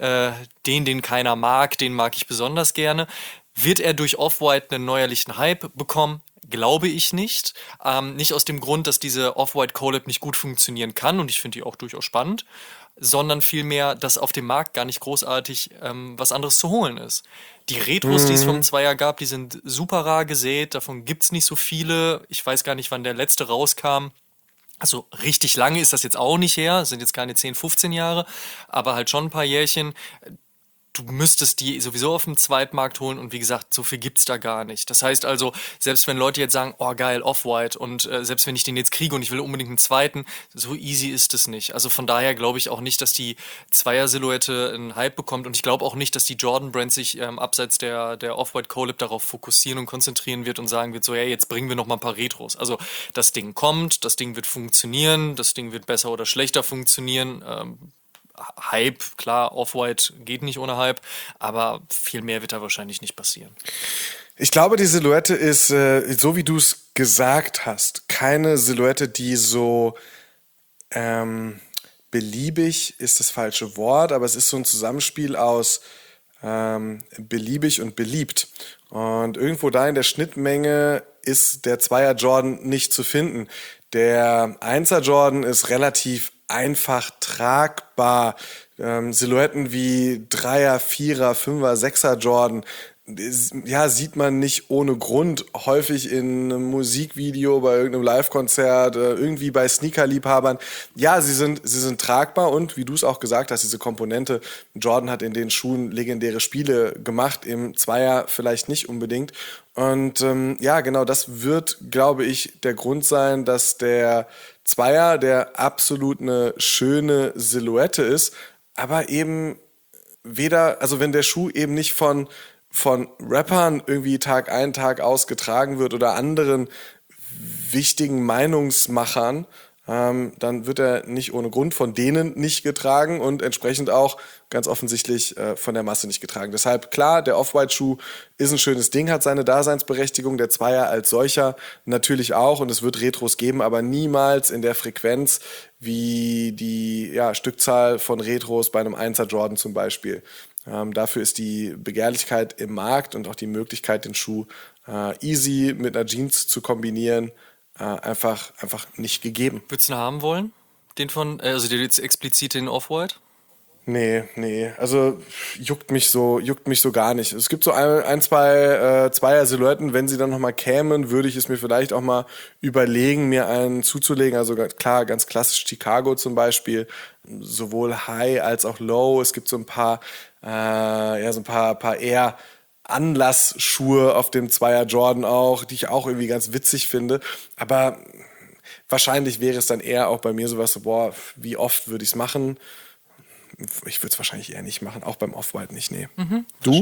Den keiner mag, den mag ich besonders gerne. Wird er durch Off-White einen neuerlichen Hype bekommen? Glaube ich nicht. Nicht aus dem Grund, dass diese Off-White Collab nicht gut funktionieren kann und ich finde die auch durchaus spannend, sondern vielmehr, dass auf dem Markt gar nicht großartig was anderes zu holen ist. Die Retros, die es vom Zweier gab, die sind super rar gesät, davon gibt's nicht so viele. Ich weiß gar nicht, wann der letzte rauskam. Also richtig lange ist das jetzt auch nicht her, das sind jetzt keine 10, 15 Jahre, aber halt schon ein paar Jährchen. du müsstest die sowieso auf dem Zweitmarkt holen und wie gesagt, so viel gibt's da gar nicht. Das heißt also, selbst wenn Leute jetzt sagen, oh geil, Off-White und selbst wenn ich den jetzt kriege und ich will unbedingt einen zweiten, so easy ist es nicht. Also von daher glaube ich auch nicht, dass die Zweier-Silhouette einen Hype bekommt und ich glaube auch nicht, dass die Jordan-Brand sich abseits der Off-White Colab darauf fokussieren und konzentrieren wird und sagen wird so, hey, jetzt bringen wir noch mal ein paar Retros. Also das Ding kommt, das Ding wird funktionieren, das Ding wird besser oder schlechter funktionieren. Hype, klar, Off-White geht nicht ohne Hype, aber viel mehr wird da wahrscheinlich nicht passieren. Ich glaube, die Silhouette ist, so wie du es gesagt hast, keine Silhouette, die so beliebig ist das falsche Wort, aber es ist so ein Zusammenspiel aus beliebig und beliebt. Und irgendwo da in der Schnittmenge ist der Zweier Jordan nicht zu finden. Der Einser Jordan ist relativ einfach tragbar. Silhouetten wie Dreier, Vierer, Fünfer, Sechser Jordan, ja, sieht man nicht ohne Grund häufig in einem Musikvideo, bei irgendeinem Live-Konzert, irgendwie bei Sneaker-Liebhabern. Ja, sie sind tragbar und wie du es auch gesagt hast, diese Komponente, Jordan hat in den Schuhen legendäre Spiele gemacht, im Zweier vielleicht nicht unbedingt. Und ja, genau das wird, glaube ich, der Grund sein, dass der Zweier, der absolut eine schöne Silhouette ist, aber eben weder, also wenn der Schuh eben nicht von Rappern irgendwie Tag ein, Tag aus getragen wird oder anderen wichtigen Meinungsmachern, dann wird er nicht ohne Grund von denen nicht getragen und entsprechend auch ganz offensichtlich von der Masse nicht getragen. Deshalb klar, der Off-White-Schuh ist ein schönes Ding, hat seine Daseinsberechtigung, der Zweier als solcher natürlich auch und es wird Retros geben, aber niemals in der Frequenz wie die Stückzahl von Retros bei einem 1er Jordan zum Beispiel. Dafür ist die Begehrlichkeit im Markt und auch die Möglichkeit, den Schuh easy mit einer Jeans zu kombinieren, einfach nicht gegeben. Würdest du ihn haben wollen? Den also jetzt explizit den Off-White? Nee, also juckt mich so gar nicht. Es gibt so zwei Zweier-Silhouetten, wenn sie dann nochmal kämen, würde ich es mir vielleicht auch mal überlegen, mir einen zuzulegen. Also klar, ganz klassisch Chicago zum Beispiel, sowohl High als auch Low. Es gibt so ein paar eher Anlassschuhe auf dem Zweier Jordan auch, die ich auch irgendwie ganz witzig finde. Aber wahrscheinlich wäre es dann eher auch bei mir sowas so, boah, wie oft würde ich es machen? Ich würde es wahrscheinlich eher nicht machen, auch beim Off-White nicht, nee. Du?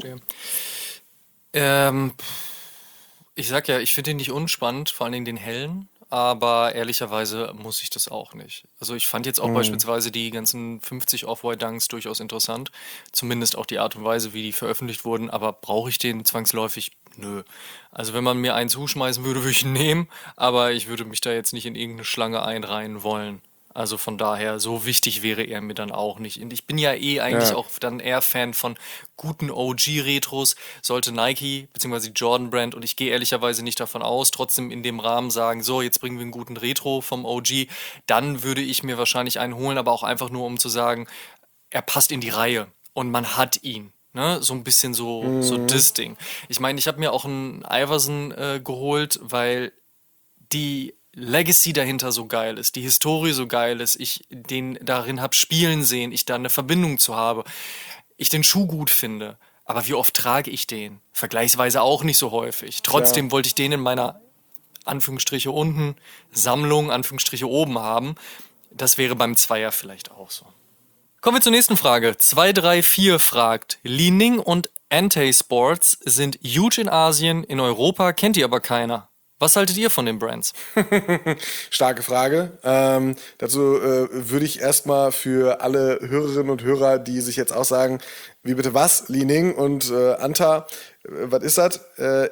Ich sag ja, ich finde den nicht unspannend, vor allen Dingen den hellen, aber ehrlicherweise muss ich das auch nicht. Also ich fand jetzt auch beispielsweise die ganzen 50 Off-White-Dunks durchaus interessant, zumindest auch die Art und Weise, wie die veröffentlicht wurden, aber brauche ich den zwangsläufig? Nö. Also wenn man mir einen zuschmeißen würde, würde ich ihn nehmen, aber ich würde mich da jetzt nicht in irgendeine Schlange einreihen wollen. Also von daher, so wichtig wäre er mir dann auch nicht. Und ich bin ja eigentlich auch dann eher Fan von guten OG-Retros. Sollte Nike bzw. die Jordan Brand, und ich gehe ehrlicherweise nicht davon aus, trotzdem in dem Rahmen sagen, so, jetzt bringen wir einen guten Retro vom OG, dann würde ich mir wahrscheinlich einen holen, aber auch einfach nur, um zu sagen, er passt in die Reihe und man hat ihn. Ne? So ein bisschen so das Ding. Ich meine, ich habe mir auch einen Iverson geholt, weil die Legacy dahinter so geil ist, die Historie so geil ist, ich den darin hab spielen sehen, ich da eine Verbindung zu habe, ich den Schuh gut finde. Aber wie oft trage ich den? Vergleichsweise auch nicht so häufig. Trotzdem wollte ich den in meiner Anführungsstriche unten Sammlung, Anführungsstriche oben haben. Das wäre beim Zweier vielleicht auch so. Kommen wir zur nächsten Frage. 234 fragt, Li Ning und Antey Sports sind huge in Asien, in Europa kennt die aber keiner. Was haltet ihr von den Brands? Starke Frage. Dazu würde ich erstmal für alle Hörerinnen und Hörer, die sich jetzt auch sagen, wie bitte was, Li Ning und Anta, was ist das?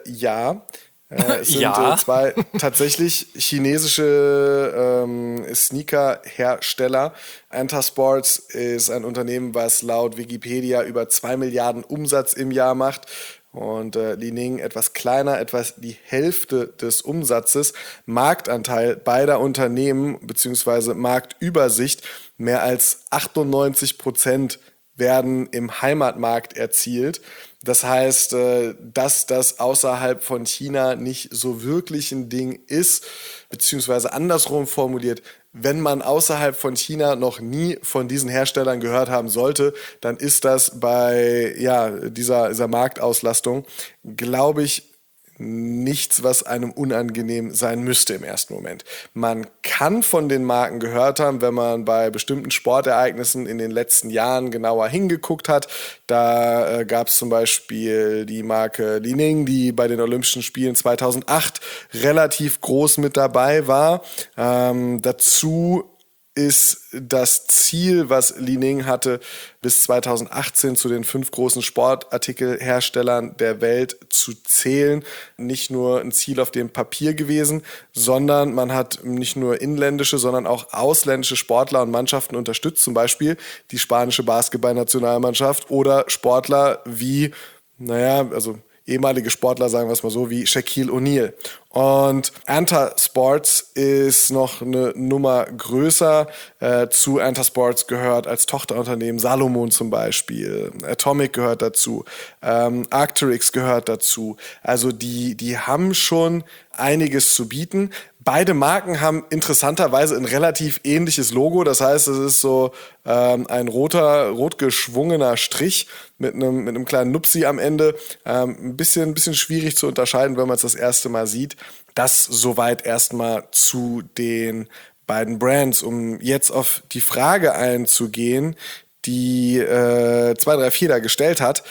Es sind zwei tatsächlich chinesische Sneaker-Hersteller. Anta Sports ist ein Unternehmen, was laut Wikipedia über 2 Milliarden Umsatz im Jahr macht. Und Li Ning etwas kleiner, etwas die Hälfte des Umsatzes. Marktanteil beider Unternehmen bzw. Marktübersicht, mehr als 98% werden im Heimatmarkt erzielt. Das heißt, dass das außerhalb von China nicht so wirklich ein Ding ist, beziehungsweise andersrum formuliert, wenn man außerhalb von China noch nie von diesen Herstellern gehört haben sollte, dann ist das bei dieser Marktauslastung, glaube ich, nichts, was einem unangenehm sein müsste im ersten Moment. Man kann von den Marken gehört haben, wenn man bei bestimmten Sportereignissen in den letzten Jahren genauer hingeguckt hat. Da gab es zum Beispiel die Marke Li Ning, die bei den Olympischen Spielen 2008 relativ groß mit dabei war. Dazu ist das Ziel, was Li Ning hatte, bis 2018 zu den 5 großen Sportartikelherstellern der Welt zu zählen, nicht nur ein Ziel auf dem Papier gewesen, sondern man hat nicht nur inländische, sondern auch ausländische Sportler und Mannschaften unterstützt, zum Beispiel die spanische Basketballnationalmannschaft oder Sportler wie, ehemalige Sportler, sagen wir es mal so, wie Shaquille O'Neal. Und Anta Sports ist noch eine Nummer größer. Zu Anta Sports gehört als Tochterunternehmen Salomon zum Beispiel. Atomic gehört dazu. Arc'teryx gehört dazu. Also die haben schon einiges zu bieten. Beide Marken haben interessanterweise ein relativ ähnliches Logo. Das heißt, es ist so ein rot geschwungener Strich mit einem kleinen Nupsi am Ende. Ein bisschen schwierig zu unterscheiden, wenn man es das erste Mal sieht. Das soweit erstmal zu den beiden Brands. Um jetzt auf die Frage einzugehen, die 234 da gestellt hat.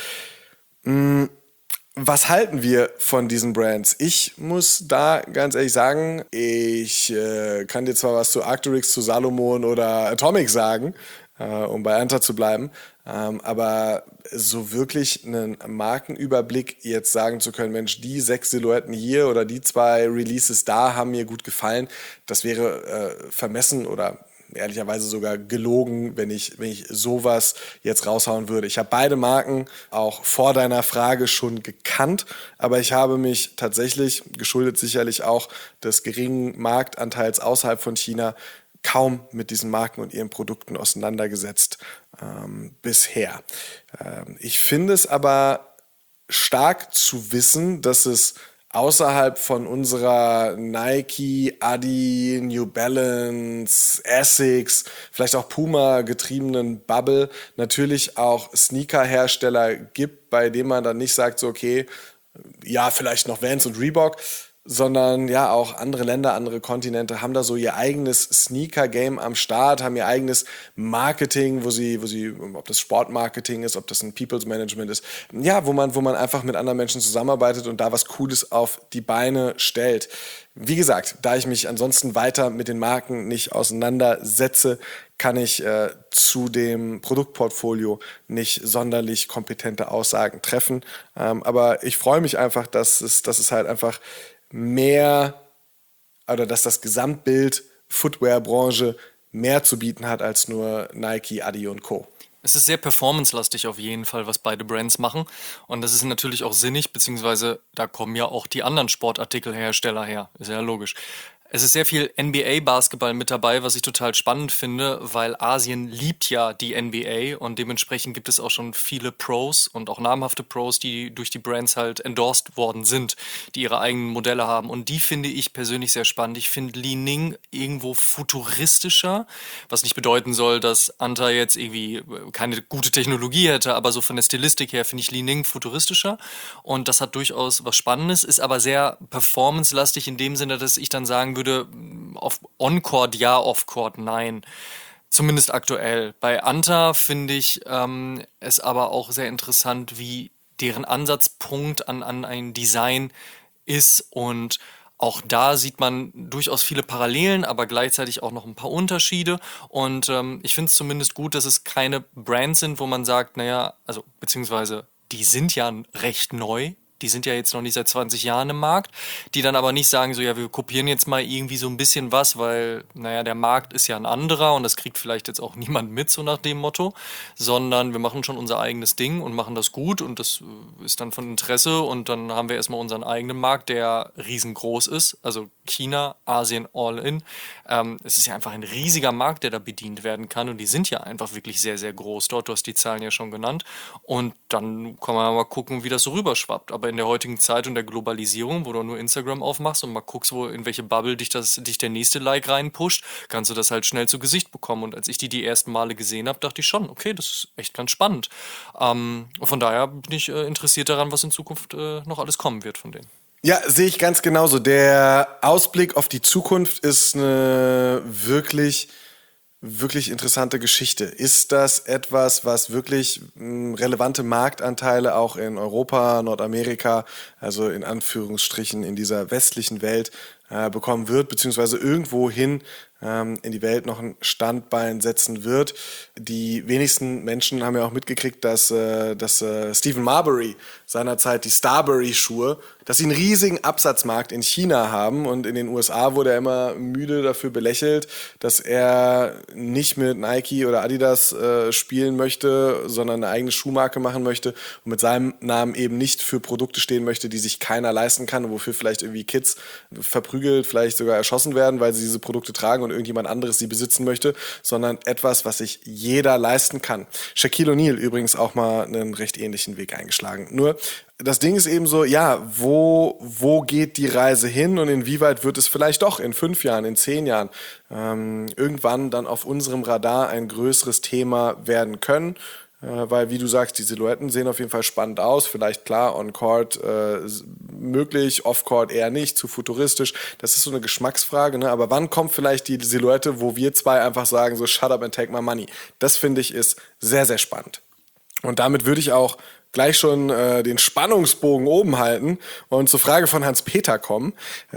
Was halten wir von diesen Brands? Ich muss da ganz ehrlich sagen, ich kann dir zwar was zu Arc'teryx, zu Salomon oder Atomic sagen, um bei Anta zu bleiben, aber so wirklich einen Markenüberblick jetzt sagen zu können, Mensch, die 6 Silhouetten hier oder die 2 Releases da haben mir gut gefallen, das wäre vermessen oder ehrlicherweise sogar gelogen, wenn ich sowas jetzt raushauen würde. Ich habe beide Marken auch vor deiner Frage schon gekannt, aber ich habe mich tatsächlich, geschuldet sicherlich auch des geringen Marktanteils außerhalb von China, kaum mit diesen Marken und ihren Produkten auseinandergesetzt bisher. Ich finde es aber stark zu wissen, dass es außerhalb von unserer Nike, Adi, New Balance, Asics, vielleicht auch Puma getriebenen Bubble natürlich auch Sneaker-Hersteller gibt, bei denen man dann nicht sagt, so okay, ja, vielleicht noch Vans und Reebok, sondern ja auch andere Länder, andere Kontinente haben da so ihr eigenes Sneaker-Game am Start, haben ihr eigenes Marketing, wo sie, ob das Sportmarketing ist, ob das ein People's Management ist, ja, wo man einfach mit anderen Menschen zusammenarbeitet und da was Cooles auf die Beine stellt. Wie gesagt, da ich mich ansonsten weiter mit den Marken nicht auseinandersetze, kann ich zu dem Produktportfolio nicht sonderlich kompetente Aussagen treffen. Aber ich freue mich einfach, dass es halt einfach mehr oder dass das Gesamtbild Footwear-Branche mehr zu bieten hat als nur Nike, Adi und Co. Es ist sehr performancelastig auf jeden Fall, was beide Brands machen. Und das ist natürlich auch sinnig, beziehungsweise da kommen ja auch die anderen Sportartikelhersteller her. Ist ja logisch. Es ist sehr viel NBA-Basketball mit dabei, was ich total spannend finde, weil Asien liebt ja die NBA und dementsprechend gibt es auch schon viele Pros und auch namhafte Pros, die durch die Brands halt endorsed worden sind, die ihre eigenen Modelle haben. Und die finde ich persönlich sehr spannend. Ich finde Li Ning irgendwo futuristischer, was nicht bedeuten soll, dass Anta jetzt irgendwie keine gute Technologie hätte, aber so von der Stilistik her finde ich Li Ning futuristischer und das hat durchaus was Spannendes, ist aber sehr performance-lastig in dem Sinne, dass ich dann sagen würde, auf On-Court ja, Off-Court nein. Zumindest aktuell. Bei Anta finde ich es aber auch sehr interessant, wie deren Ansatzpunkt an ein Design ist und auch da sieht man durchaus viele Parallelen, aber gleichzeitig auch noch ein paar Unterschiede. Und ich finde es zumindest gut, dass es keine Brands sind, wo man sagt, naja, also beziehungsweise die sind ja recht neu. Die sind ja jetzt noch nicht seit 20 Jahren im Markt, die dann aber nicht sagen so, ja, wir kopieren jetzt mal irgendwie so ein bisschen was, weil, naja, der Markt ist ja ein anderer und das kriegt vielleicht jetzt auch niemand mit, so nach dem Motto, sondern wir machen schon unser eigenes Ding und machen das gut und das ist dann von Interesse und dann haben wir erstmal unseren eigenen Markt, der riesengroß ist, also China, Asien, all in. Es ist ja einfach ein riesiger Markt, der da bedient werden kann und die sind ja einfach wirklich sehr, sehr groß dort, du hast die Zahlen ja schon genannt und dann kann man mal gucken, wie das so rüberschwappt, aber aber in der heutigen Zeit und der Globalisierung, wo du nur Instagram aufmachst und mal guckst, in welche Bubble dich der nächste Like reinpusht, kannst du das halt schnell zu Gesicht bekommen. Und als ich die ersten Male gesehen habe, dachte ich schon, okay, das ist echt ganz spannend. Von daher bin ich interessiert daran, was in Zukunft noch alles kommen wird von denen. Ja, sehe ich ganz genauso. Der Ausblick auf die Zukunft ist eine wirklich interessante Geschichte. Ist das etwas, was wirklich relevante Marktanteile auch in Europa, Nordamerika, also in Anführungsstrichen in dieser westlichen Welt bekommen wird, beziehungsweise irgendwohin in die Welt noch ein Standbein setzen wird? Die wenigsten Menschen haben ja auch mitgekriegt, dass Stephen Marbury seinerzeit die Starbury-Schuhe, dass sie einen riesigen Absatzmarkt in China haben, und in den USA wurde er immer müde dafür belächelt, dass er nicht mit Nike oder Adidas spielen möchte, sondern eine eigene Schuhmarke machen möchte und mit seinem Namen eben nicht für Produkte stehen möchte, die sich keiner leisten kann und wofür vielleicht irgendwie Kids verprügelt, vielleicht sogar erschossen werden, weil sie diese Produkte tragen und irgendjemand anderes sie besitzen möchte, sondern etwas, was sich jeder leisten kann. Shaquille O'Neal übrigens auch mal einen recht ähnlichen Weg eingeschlagen. Nur das Ding ist eben so, ja, wo geht die Reise hin und inwieweit wird es vielleicht doch in 5 Jahren, in 10 Jahren irgendwann dann auf unserem Radar ein größeres Thema werden können? Weil, wie du sagst, die Silhouetten sehen auf jeden Fall spannend aus. Vielleicht klar, on-court möglich, off-court eher nicht, zu futuristisch. Das ist so eine Geschmacksfrage, ne? Aber wann kommt vielleicht die Silhouette, wo wir zwei einfach sagen, so shut up and take my money? Das finde ich ist sehr, sehr spannend. Und damit würde ich auch gleich schon den Spannungsbogen oben halten und zur Frage von Hans-Peter kommen.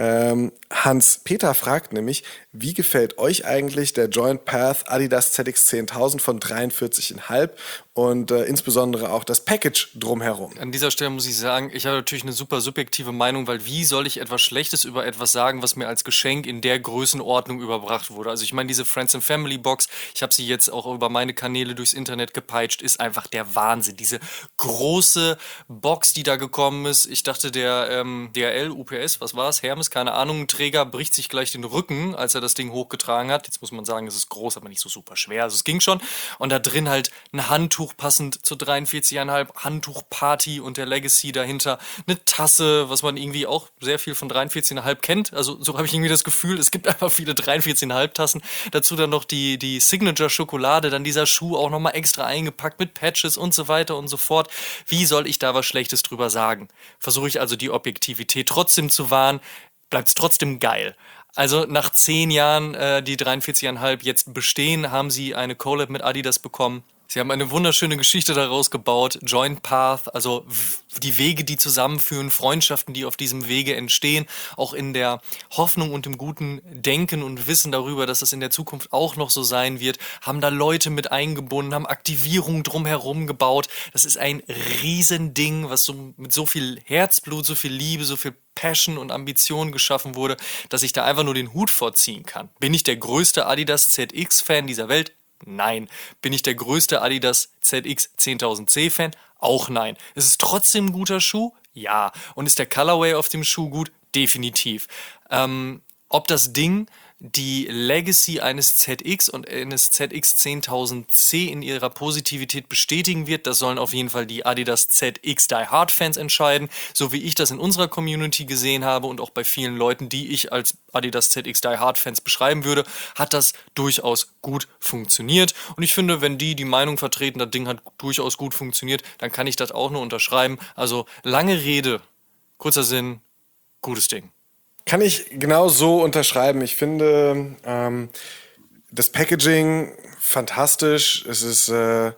Hans-Peter fragt nämlich, wie gefällt euch eigentlich der Joint Path Adidas ZX 10.000 von 43,5 und insbesondere auch das Package drumherum? An dieser Stelle muss ich sagen, ich habe natürlich eine super subjektive Meinung, weil wie soll ich etwas Schlechtes über etwas sagen, was mir als Geschenk in der Größenordnung überbracht wurde? Also ich meine, diese Friends and Family Box, ich habe sie jetzt auch über meine Kanäle durchs Internet gepeitscht, ist einfach der Wahnsinn. Diese große Box, die da gekommen ist. Ich dachte, der DHL, UPS, was war es? Hermes, keine Ahnung, Träger bricht sich gleich den Rücken, als er das Ding hochgetragen hat. Jetzt muss man sagen, es ist groß, aber nicht so super schwer. Also es ging schon. Und da drin halt ein Handtuch passend zur 43,5, Handtuchparty und der Legacy dahinter. Eine Tasse, was man irgendwie auch sehr viel von 43,5 kennt. Also so habe ich irgendwie das Gefühl, es gibt einfach viele 43,5 Tassen. Dazu dann noch die Signature-Schokolade, dann dieser Schuh auch nochmal extra eingepackt mit Patches und so weiter und so fort. Wie soll ich da was Schlechtes drüber sagen? Versuche ich also die Objektivität trotzdem zu wahren, bleibt es trotzdem geil. Also nach 10 Jahren, die 43,5 jetzt bestehen, haben sie eine Collab mit Adidas bekommen. Sie haben eine wunderschöne Geschichte daraus gebaut, Joint Path, also die Wege, die zusammenführen, Freundschaften, die auf diesem Wege entstehen, auch in der Hoffnung und im guten Denken und Wissen darüber, dass das in der Zukunft auch noch so sein wird, haben da Leute mit eingebunden, haben Aktivierung drumherum gebaut. Das ist ein Riesending, was so mit so viel Herzblut, so viel Liebe, so viel Passion und Ambition geschaffen wurde, dass ich da einfach nur den Hut vorziehen kann. Bin ich der größte Adidas ZX-Fan dieser Welt? Nein. Bin ich der größte Adidas ZX 10.000C-Fan? Auch nein. Ist es trotzdem ein guter Schuh? Ja. Und ist der Colorway auf dem Schuh gut? Definitiv. Ob das Ding die Legacy eines ZX und eines ZX 10.000C in ihrer Positivität bestätigen wird, das sollen auf jeden Fall die Adidas ZX Die Hard Fans entscheiden, so wie ich das in unserer Community gesehen habe und auch bei vielen Leuten, die ich als Adidas ZX Die Hard Fans beschreiben würde, hat das durchaus gut funktioniert. Und ich finde, wenn die Meinung vertreten, das Ding hat durchaus gut funktioniert, dann kann ich das auch nur unterschreiben. Also lange Rede, kurzer Sinn, gutes Ding. Kann ich genau so unterschreiben. Ich finde das Packaging fantastisch. Es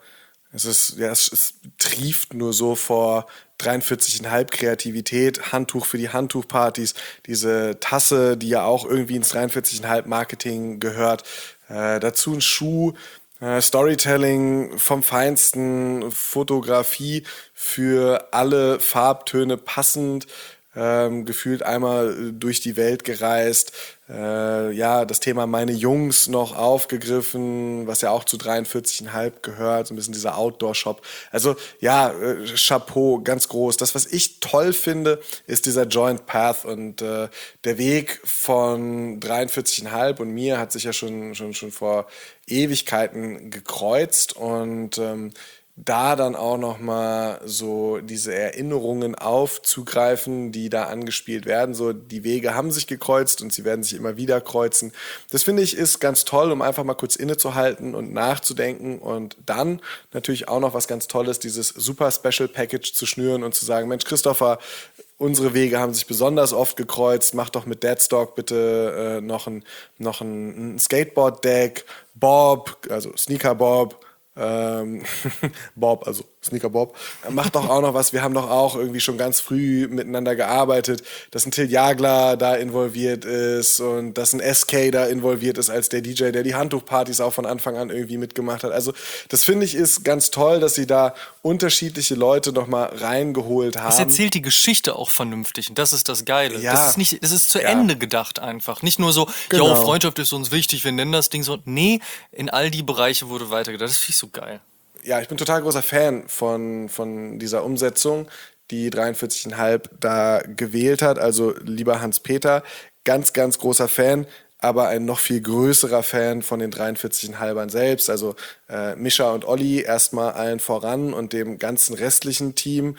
trieft nur so vor 43,5 Kreativität, Handtuch für die Handtuchpartys, diese Tasse, die ja auch irgendwie ins 43,5 Marketing gehört. Dazu ein Schuh, Storytelling vom Feinsten, Fotografie für alle Farbtöne passend. Gefühlt einmal durch die Welt gereist, das Thema meine Jungs noch aufgegriffen, was ja auch zu 43,5 gehört, so ein bisschen dieser Outdoor-Shop. Also Chapeau, ganz groß. Das, was ich toll finde, ist dieser Joint Path und der Weg von 43,5 und mir hat sich ja schon vor Ewigkeiten gekreuzt und da dann auch nochmal so diese Erinnerungen aufzugreifen, die da angespielt werden. So, die Wege haben sich gekreuzt und sie werden sich immer wieder kreuzen. Das finde ich ist ganz toll, um einfach mal kurz innezuhalten und nachzudenken und dann natürlich auch noch was ganz Tolles, dieses super Special Package zu schnüren und zu sagen, Mensch, Christopher, unsere Wege haben sich besonders oft gekreuzt. Mach doch mit Deadstock bitte noch ein Skateboard-Deck. Bob, also Sneaker Bob, Bob, also Sneaker Bob, macht doch auch noch was. Wir haben doch auch irgendwie schon ganz früh miteinander gearbeitet, dass ein Till Jagler da involviert ist und dass ein SK da involviert ist als der DJ, der die Handtuchpartys auch von Anfang an irgendwie mitgemacht hat. Also das finde ich ist ganz toll, dass sie da unterschiedliche Leute noch mal reingeholt haben. Es erzählt die Geschichte auch vernünftig und das ist das Geile. Ja. Das ist zu Ende gedacht einfach. Nicht nur so, Genau. Freundschaft ist uns wichtig, wir nennen das Ding so. Nee, in all die Bereiche wurde weitergedacht. Das finde ich so geil. Ja, ich bin total großer Fan von dieser Umsetzung, die 43,5 da gewählt hat. Also lieber Hans-Peter, ganz, ganz großer Fan, aber ein noch viel größerer Fan von den 43,5ern selbst. Also Mischa und Olli erstmal allen voran und dem ganzen restlichen Team.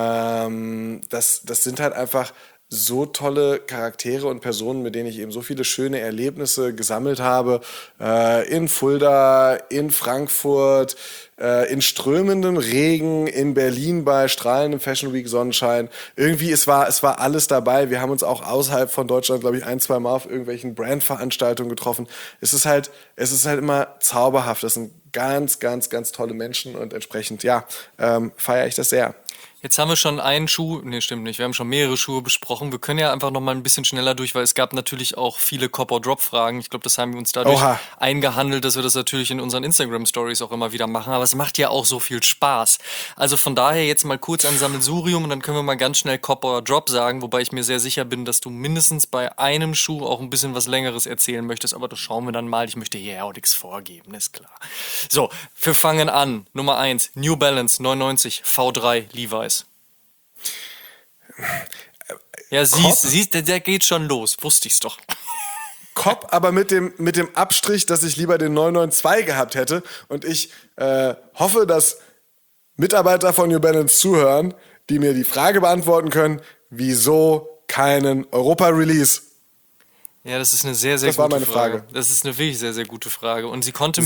Das sind halt einfach so tolle Charaktere und Personen, mit denen ich eben so viele schöne Erlebnisse gesammelt habe. In Fulda, in Frankfurt, in strömendem Regen, in Berlin bei strahlendem Fashion Week Sonnenschein. Irgendwie, es war alles dabei. Wir haben uns auch außerhalb von Deutschland, glaube ich, 1-2 Mal auf irgendwelchen Brandveranstaltungen getroffen. Es ist halt immer zauberhaft. Das sind ganz, ganz, ganz tolle Menschen und entsprechend, feiere ich das sehr. Jetzt haben wir schon einen Schuh, nee, stimmt nicht, wir haben schon mehrere Schuhe besprochen. Wir können ja einfach noch mal ein bisschen schneller durch, weil es gab natürlich auch viele Cop-or-Drop-Fragen. Ich glaube, das haben wir uns dadurch eingehandelt, dass wir das natürlich in unseren Instagram-Stories auch immer wieder machen. Aber es macht ja auch so viel Spaß. Also von daher jetzt mal kurz ein Sammelsurium und dann können wir mal ganz schnell Cop-or-Drop sagen, wobei ich mir sehr sicher bin, dass du mindestens bei einem Schuh auch ein bisschen was Längeres erzählen möchtest. Aber das schauen wir dann mal. Ich möchte hier ja auch nichts vorgeben, ist klar. So, wir fangen an. Nummer 1, New Balance 99 V3 Levi's. Ja, siehst, der geht schon los. Wusste ich's doch. Cop, aber mit dem Abstrich, dass ich lieber den 992 gehabt hätte. Und ich hoffe, dass Mitarbeiter von New Balance zuhören, die mir die Frage beantworten können, wieso keinen Europa-Release? Ja, das ist eine sehr, sehr gute Frage. Das ist eine wirklich sehr, sehr gute Frage. Und sie konnte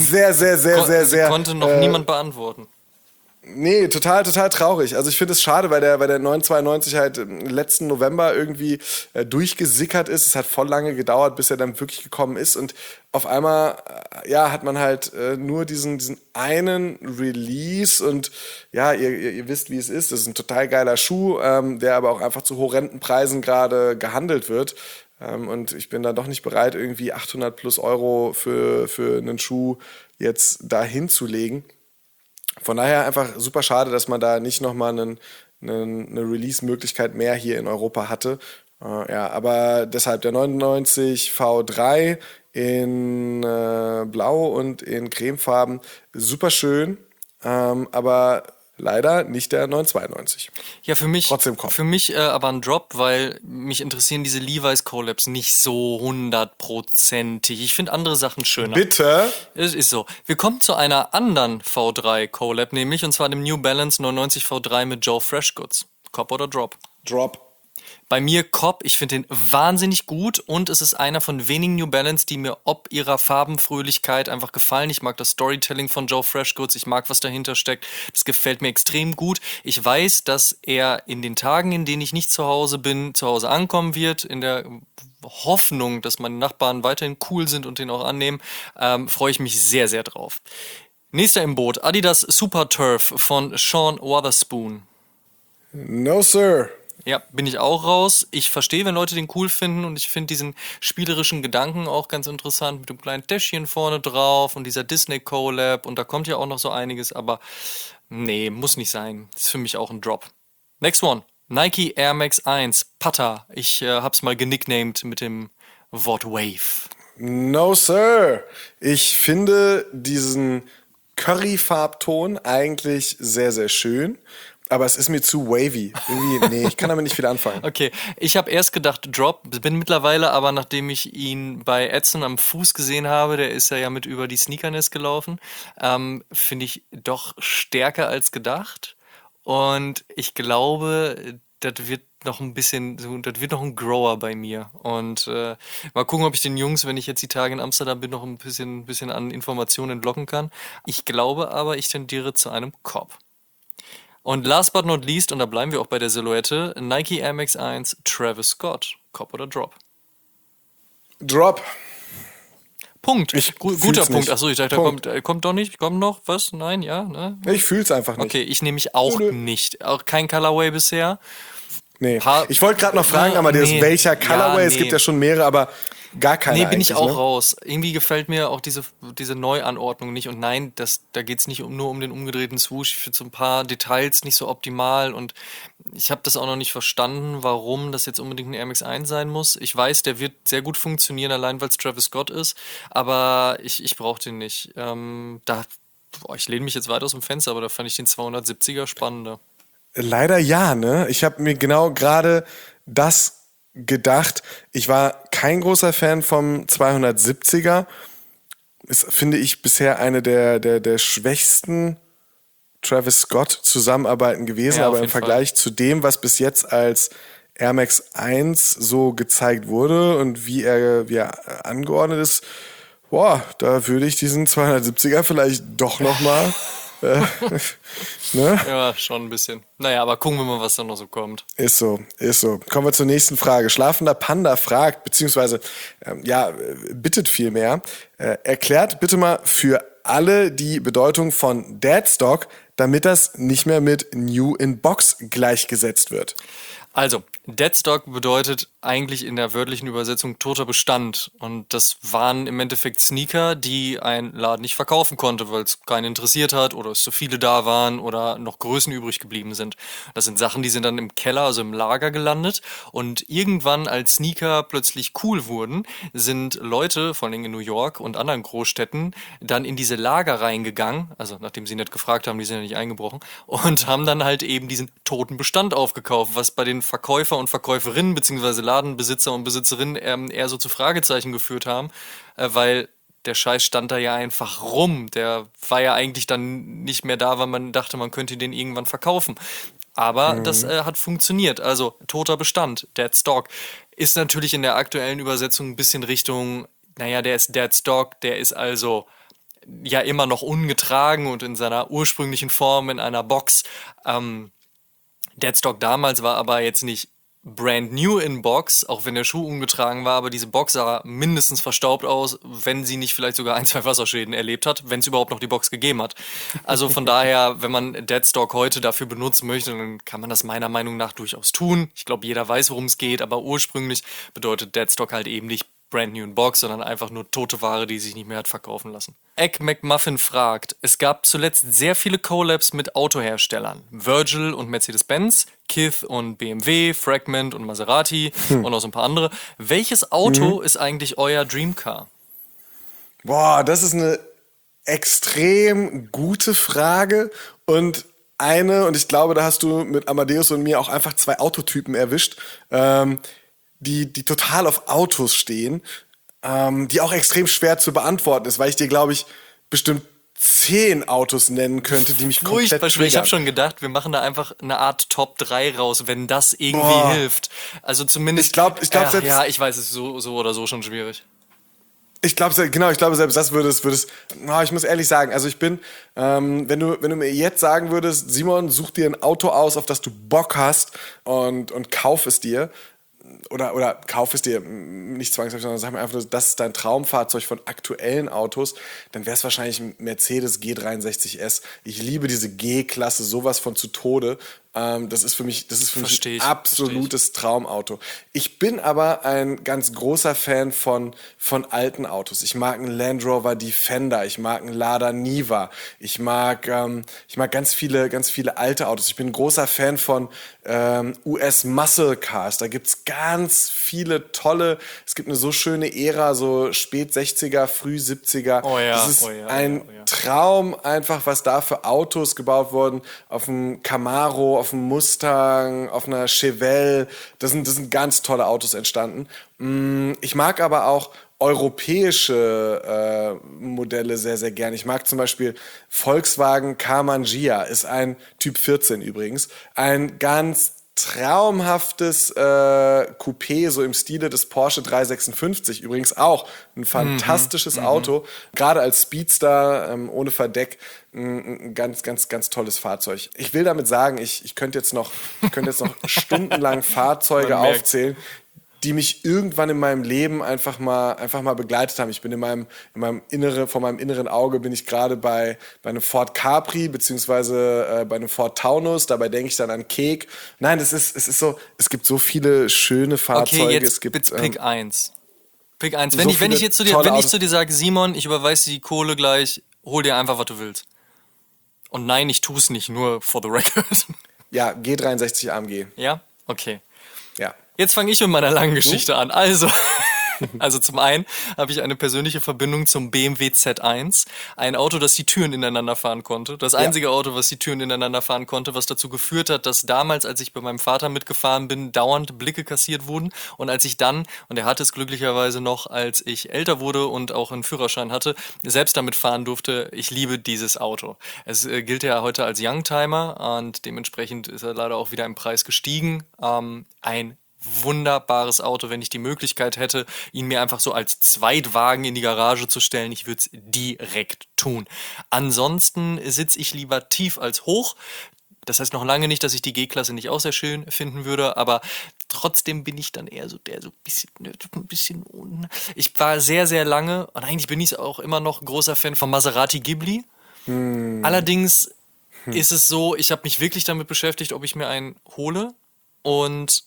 konnte noch niemand beantworten. Nee, total traurig. Also ich finde es schade, weil der 992 halt letzten November irgendwie durchgesickert ist. Es hat voll lange gedauert, bis er dann wirklich gekommen ist. Und auf einmal, hat man halt nur diesen einen Release. Und ja, ihr wisst, wie es ist. Das ist ein total geiler Schuh, der aber auch einfach zu horrenden Preisen gerade gehandelt wird. Und ich bin dann doch nicht bereit, irgendwie 800 plus Euro für einen Schuh jetzt da hinzulegen. Von daher einfach super schade, dass man da nicht nochmal eine Release-Möglichkeit mehr hier in Europa hatte. Aber deshalb der 99 V3 in Blau und in Cremefarben, super schön, aber leider nicht der 992. Ja, für mich, Trotzdem Cop. Für mich aber ein Drop, weil mich interessieren diese Levi's Collabs nicht so 100%ig. Ich finde andere Sachen schöner. Bitte? Es ist so. Wir kommen zu einer anderen V3 Collab, nämlich, und zwar dem New Balance 99 V3 mit Joe Freshgoods. Cop oder Drop? Drop. Bei mir Cop, ich finde den wahnsinnig gut und es ist einer von wenigen New Balance, die mir ob ihrer Farbenfröhlichkeit einfach gefallen. Ich mag das Storytelling von Joe Freshgoods, ich mag, was dahinter steckt. Das gefällt mir extrem gut. Ich weiß, dass er in den Tagen, in denen ich nicht zu Hause bin, zu Hause ankommen wird, in der Hoffnung, dass meine Nachbarn weiterhin cool sind und den auch annehmen, freue ich mich sehr, sehr drauf. Nächster im Boot, Adidas Super Turf von Sean Wotherspoon. No, sir. Ja, bin ich auch raus. Ich verstehe, wenn Leute den cool finden und ich finde diesen spielerischen Gedanken auch ganz interessant mit dem kleinen Täschchen vorne drauf und dieser Disney-Collab und da kommt ja auch noch so einiges, aber nee, muss nicht sein. Ist für mich auch ein Drop. Next one. Nike Air Max 1 Putter. Ich hab's mal genicknamed mit dem Wort Wave. No, sir. Ich finde diesen Curry-Farbton eigentlich sehr, sehr schön. aber es ist mir zu wavy. Irgendwie, nee, ich kann damit nicht viel anfangen. Okay, ich habe erst gedacht Drop, bin mittlerweile aber, nachdem ich ihn bei Edson am Fuß gesehen habe, der ist ja mit über die Sneakerness gelaufen, finde ich doch stärker als gedacht. Und ich glaube, das wird noch ein bisschen, das wird noch ein Grower bei mir. Und mal gucken, ob ich den Jungs, wenn ich jetzt die Tage in Amsterdam bin, noch ein bisschen an Informationen entlocken kann. Ich glaube aber, ich tendiere zu einem Cop. Und last but not least, und da bleiben wir auch bei der Silhouette, Nike Air Max 1 Travis Scott. Cop oder Drop? Drop. Punkt. Guter Punkt. nicht. Achso, ich dachte, kommt doch nicht. Kommt noch? Was? Nein, ja? Ne? Ich fühl's einfach nicht. Okay, ich nehme mich auch nicht. Auch kein Colorway bisher. Nee. Ich wollte gerade noch fragen, Amadeus, welcher Colorway? Es gibt ja schon mehrere, aber gar keiner. Nee, bin ich auch ne? raus. Irgendwie gefällt mir auch diese Neuanordnung nicht. Und nein, da geht es nicht nur um den umgedrehten Swoosh. Ich finde so ein paar Details nicht so optimal. Und ich habe das auch noch nicht verstanden, warum das jetzt unbedingt ein Air Max 1 sein muss. Ich weiß, der wird sehr gut funktionieren, allein weil es Travis Scott ist. Aber ich brauche den nicht. Ich lehne mich jetzt weit aus dem Fenster, aber da fand ich den 270er spannender. Leider ja, ne? Ich habe mir genau gerade das gedacht. Ich war kein großer Fan vom 270er. Ist, finde ich, bisher eine der schwächsten Travis Scott-Zusammenarbeiten gewesen. Ja, aber im Vergleich zu dem, was bis jetzt als Air Max 1 so gezeigt wurde und wie er angeordnet ist, da würde ich diesen 270er vielleicht doch nochmal ne? Ja, schon ein bisschen. Naja, aber gucken wir mal, was da noch so kommt. Ist so. Kommen wir zur nächsten Frage. Schlafender Panda fragt, beziehungsweise, bittet vielmehr, erklärt bitte mal für alle die Bedeutung von Deadstock, damit das nicht mehr mit New in Box gleichgesetzt wird. Also, Deadstock bedeutet eigentlich in der wörtlichen Übersetzung toter Bestand. Und das waren im Endeffekt Sneaker, die ein Laden nicht verkaufen konnte, weil es keinen interessiert hat oder es zu viele da waren oder noch Größen übrig geblieben sind. Das sind Sachen, die sind dann im Keller, also im Lager gelandet. Und irgendwann, als Sneaker plötzlich cool wurden, sind Leute, vor allem in New York und anderen Großstädten, dann in diese Lager reingegangen, also nachdem sie nicht gefragt haben, die sind ja nicht eingebrochen, und haben dann halt eben diesen toten Bestand aufgekauft, was bei den Verkäufer und Verkäuferinnen beziehungsweise Ladenbesitzer und Besitzerinnen eher so zu Fragezeichen geführt haben, weil der Scheiß stand da ja einfach rum. Der war ja eigentlich dann nicht mehr da, weil man dachte, man könnte den irgendwann verkaufen. Aber das hat funktioniert. Also toter Bestand, Dead Stock, ist natürlich in der aktuellen Übersetzung ein bisschen Richtung, der ist Dead Stock, der ist also ja immer noch ungetragen und in seiner ursprünglichen Form in einer Box. Deadstock damals war aber jetzt nicht brand new in Box, auch wenn der Schuh ungetragen war, aber diese Box sah mindestens verstaubt aus, wenn sie nicht vielleicht sogar 1, 2 Wasserschäden erlebt hat, wenn es überhaupt noch die Box gegeben hat. Also von daher, wenn man Deadstock heute dafür benutzen möchte, dann kann man das meiner Meinung nach durchaus tun. Ich glaube, jeder weiß, worum es geht, aber ursprünglich bedeutet Deadstock halt eben nicht brand new in Box, sondern einfach nur tote Ware, die sich nicht mehr hat verkaufen lassen. Egg McMuffin fragt, es gab zuletzt sehr viele Collabs mit Autoherstellern. Virgil und Mercedes-Benz, Kith und BMW, Fragment und Maserati und noch so ein paar andere. Welches Auto ist eigentlich euer Dreamcar? Das ist eine extrem gute Frage und ich glaube, da hast du mit Amadeus und mir auch einfach 2 Autotypen erwischt, die total auf Autos stehen, die auch extrem schwer zu beantworten ist, weil ich dir, glaube ich, bestimmt 10 Autos nennen könnte, die mich komplett triggern. Ich habe schon gedacht, wir machen da einfach eine Art Top 3 raus, wenn das irgendwie hilft. Also zumindest. Ich glaube selbst. Ja, ich weiß, es ist so oder so schon schwierig. Ich glaube selbst das würde es. Ich muss ehrlich sagen, also ich bin, wenn du mir jetzt sagen würdest, Simon, such dir ein Auto aus, auf das du Bock hast und kauf es dir. Oder kauf es dir nicht zwangsläufig, sondern sag mir einfach, das ist dein Traumfahrzeug von aktuellen Autos, dann wäre es wahrscheinlich ein Mercedes G63S. Ich liebe diese G-Klasse sowas von zu Tode. Das ist für mich ein absolutes Traumauto. Ich bin aber ein ganz großer Fan von alten Autos. Ich mag einen Land Rover Defender, ich mag einen Lada Niva, ich mag ganz viele alte Autos. Ich bin ein großer Fan von US Muscle Cars. Da gibt's ganz viele tolle, es gibt eine so schöne Ära, so spät 60er, früh 70er. Oh ja, das ist ein Traum einfach, was da für Autos gebaut wurden. Auf dem Camaro, auf einem Mustang, auf einer Chevelle. Das sind ganz tolle Autos entstanden. Ich mag aber auch europäische Modelle sehr, sehr gern. Ich mag zum Beispiel Volkswagen Karmann Ghia, ist ein Typ 14 übrigens. Ein ganz traumhaftes Coupé, so im Stile des Porsche 356. Übrigens auch ein fantastisches Auto. Gerade als Speedster, ohne Verdeck, ein ganz, ganz, ganz tolles Fahrzeug. Ich will damit sagen, ich könnte jetzt noch stundenlang Fahrzeuge aufzählen, die mich irgendwann in meinem Leben einfach mal begleitet haben. Ich bin von meinem inneren Auge bin ich gerade bei einem Ford Capri, beziehungsweise bei einem Ford Taunus. Dabei denke ich dann an Kek. Nein, es ist so, es gibt so viele schöne Fahrzeuge. Okay, jetzt es gibt Pick 1. Pick 1. so Wenn ich viele zu tolle dir Autos. sage, Simon, ich überweise dir die Kohle gleich, hol dir einfach, was du willst. Und nein, ich tue es nicht, nur for the record. Ja, G63 AMG. Ja? Okay. Ja. Jetzt fange ich mit meiner langen Geschichte an. Also zum einen habe ich eine persönliche Verbindung zum BMW Z1. Ein Auto, das die Türen ineinander fahren konnte. Das einzige Auto, was die Türen ineinander fahren konnte, was dazu geführt hat, dass damals, als ich bei meinem Vater mitgefahren bin, dauernd Blicke kassiert wurden. Und als ich dann, und er hatte es glücklicherweise noch, als ich älter wurde und auch einen Führerschein hatte, selbst damit fahren durfte, ich liebe dieses Auto. Es gilt ja heute als Youngtimer und dementsprechend ist er leider auch wieder im Preis gestiegen. Ein wunderbares Auto, wenn ich die Möglichkeit hätte, ihn mir einfach so als Zweitwagen in die Garage zu stellen. Ich würde es direkt tun. Ansonsten sitze ich lieber tief als hoch. Das heißt noch lange nicht, dass ich die G-Klasse nicht auch sehr schön finden würde, aber trotzdem bin ich dann eher so ein bisschen unten. Ich war sehr, sehr lange, und eigentlich bin ich auch immer noch großer Fan von Maserati Ghibli. Allerdings ist es so, ich habe mich wirklich damit beschäftigt, ob ich mir einen hole, und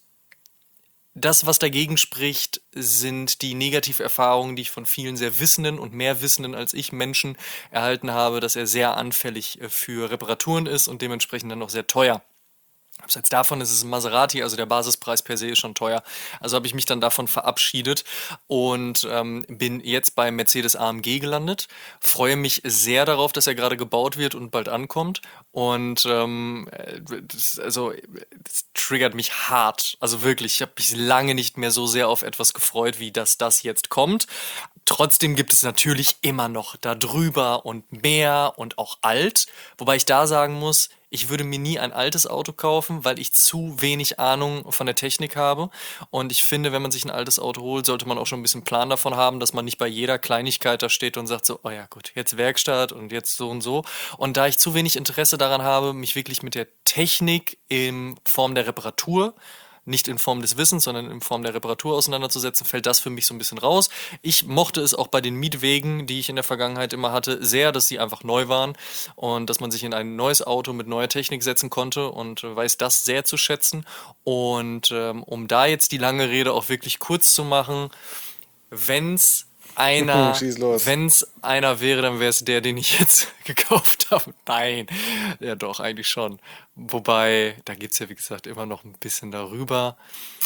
das, was dagegen spricht, sind die Negativerfahrungen, die ich von vielen sehr wissenden und mehr wissenden als ich Menschen erhalten habe, dass er sehr anfällig für Reparaturen ist und dementsprechend dann noch sehr teuer. Abseits davon ist es ein Maserati, also der Basispreis per se ist schon teuer. Also habe ich mich dann davon verabschiedet und bin jetzt bei Mercedes AMG gelandet. Freue mich sehr darauf, dass er gerade gebaut wird und bald ankommt. Und das triggert mich hart. Also wirklich, ich habe mich lange nicht mehr so sehr auf etwas gefreut, wie dass das jetzt kommt. Trotzdem gibt es natürlich immer noch da drüber und mehr und auch alt. Wobei ich da sagen muss, ich würde mir nie ein altes Auto kaufen, weil ich zu wenig Ahnung von der Technik habe. Und ich finde, wenn man sich ein altes Auto holt, sollte man auch schon ein bisschen Plan davon haben, dass man nicht bei jeder Kleinigkeit da steht und sagt so, oh ja gut, jetzt Werkstatt und jetzt so und so. Und da ich zu wenig Interesse daran habe, mich wirklich mit der Technik in Form der Reparatur, nicht in Form des Wissens, sondern in Form der Reparatur auseinanderzusetzen, fällt das für mich so ein bisschen raus. Ich mochte es auch bei den Mietwegen, die ich in der Vergangenheit immer hatte, sehr, dass sie einfach neu waren und dass man sich in ein neues Auto mit neuer Technik setzen konnte und weiß das sehr zu schätzen. Und um da jetzt die lange Rede auch wirklich kurz zu machen, wenn's einer wäre, dann wäre es der, den ich jetzt gekauft habe. Nein, ja doch, eigentlich schon. Wobei, da gibt es ja, wie gesagt, immer noch ein bisschen darüber.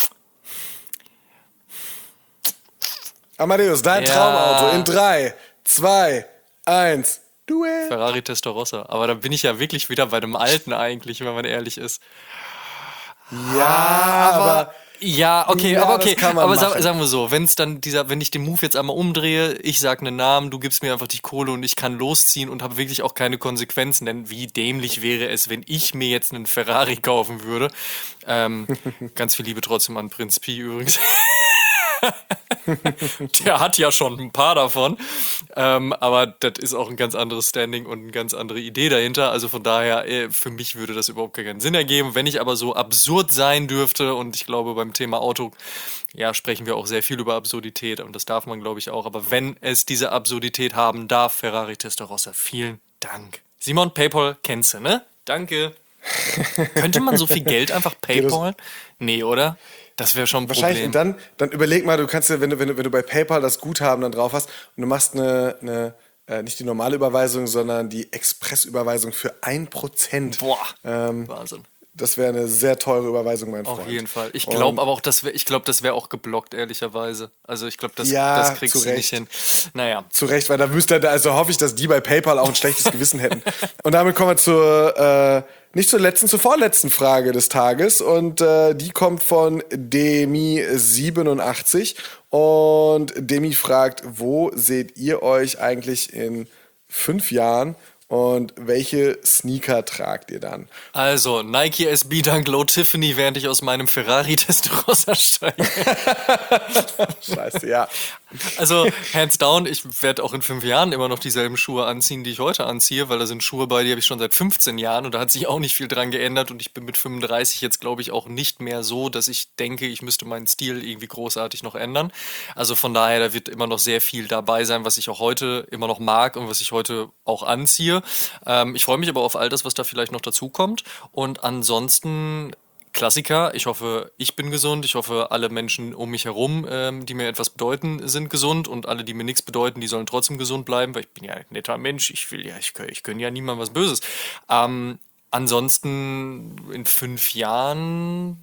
Amadeus, dein Traumauto in 3, 2, 1, do it! Ferrari Testarossa. Aber da bin ich ja wirklich wieder bei dem Alten eigentlich, wenn man ehrlich ist. Ja, aber... Ja, okay, Ja, aber das okay. kann man Aber machen. sagen wir so, wenn ich den Move jetzt einmal umdrehe, ich sag einen Namen, du gibst mir einfach die Kohle und ich kann losziehen und habe wirklich auch keine Konsequenzen, denn wie dämlich wäre es, wenn ich mir jetzt einen Ferrari kaufen würde. Ganz viel Liebe trotzdem an Prinz Pi übrigens. Der hat ja schon ein paar davon, aber das ist auch ein ganz anderes Standing und eine ganz andere Idee dahinter. Also von daher, für mich würde das überhaupt keinen Sinn ergeben. Wenn ich aber so absurd sein dürfte, und ich glaube, beim Thema Auto, ja, sprechen wir auch sehr viel über Absurdität und das darf man, glaube ich, auch. Aber wenn es diese Absurdität haben darf, Ferrari Testarossa, vielen Dank. Simon, PayPal kennst du, ne? Danke. Könnte man so viel Geld einfach PayPal? Nee, oder? Das wäre schon ein Wahrscheinlich, Problem. und dann überleg mal, du kannst ja, wenn du bei PayPal das Guthaben dann drauf hast und du machst nicht die normale Überweisung, sondern die Expressüberweisung für 1%. Boah, Wahnsinn. Das wäre eine sehr teure Überweisung, mein Freund. Auf jeden Fall. Ich glaube aber auch, das wäre auch geblockt, ehrlicherweise. Also ich glaube, das kriegst zu du nicht Recht. hin. Naja. Zu Recht, weil da also hoffe ich, dass die bei PayPal auch ein schlechtes Gewissen hätten. Und damit kommen wir nicht zur letzten, zur vorletzten Frage des Tages und die kommt von Demi87 und Demi fragt, wo seht ihr euch eigentlich in 5 Jahren und welche Sneaker tragt ihr dann? Also, Nike SB Dunk Low Tiffany, während ich aus meinem Ferrari Testarossa steige. Scheiße, ja. Also, hands down, ich werde auch in 5 Jahren immer noch dieselben Schuhe anziehen, die ich heute anziehe, weil da sind Schuhe bei, die habe ich schon seit 15 Jahren und da hat sich auch nicht viel dran geändert und ich bin mit 35 jetzt, glaube ich, auch nicht mehr so, dass ich denke, ich müsste meinen Stil irgendwie großartig noch ändern. Also von daher, da wird immer noch sehr viel dabei sein, was ich auch heute immer noch mag und was ich heute auch anziehe. Ich freue mich aber auf all das, was da vielleicht noch dazu kommt und ansonsten Klassiker. Ich hoffe, ich bin gesund. Ich hoffe, alle Menschen um mich herum, die mir etwas bedeuten, sind gesund. Und alle, die mir nichts bedeuten, die sollen trotzdem gesund bleiben, weil ich bin ja ein netter Mensch. Ich gönne ja niemandem was Böses. Ansonsten in 5 Jahren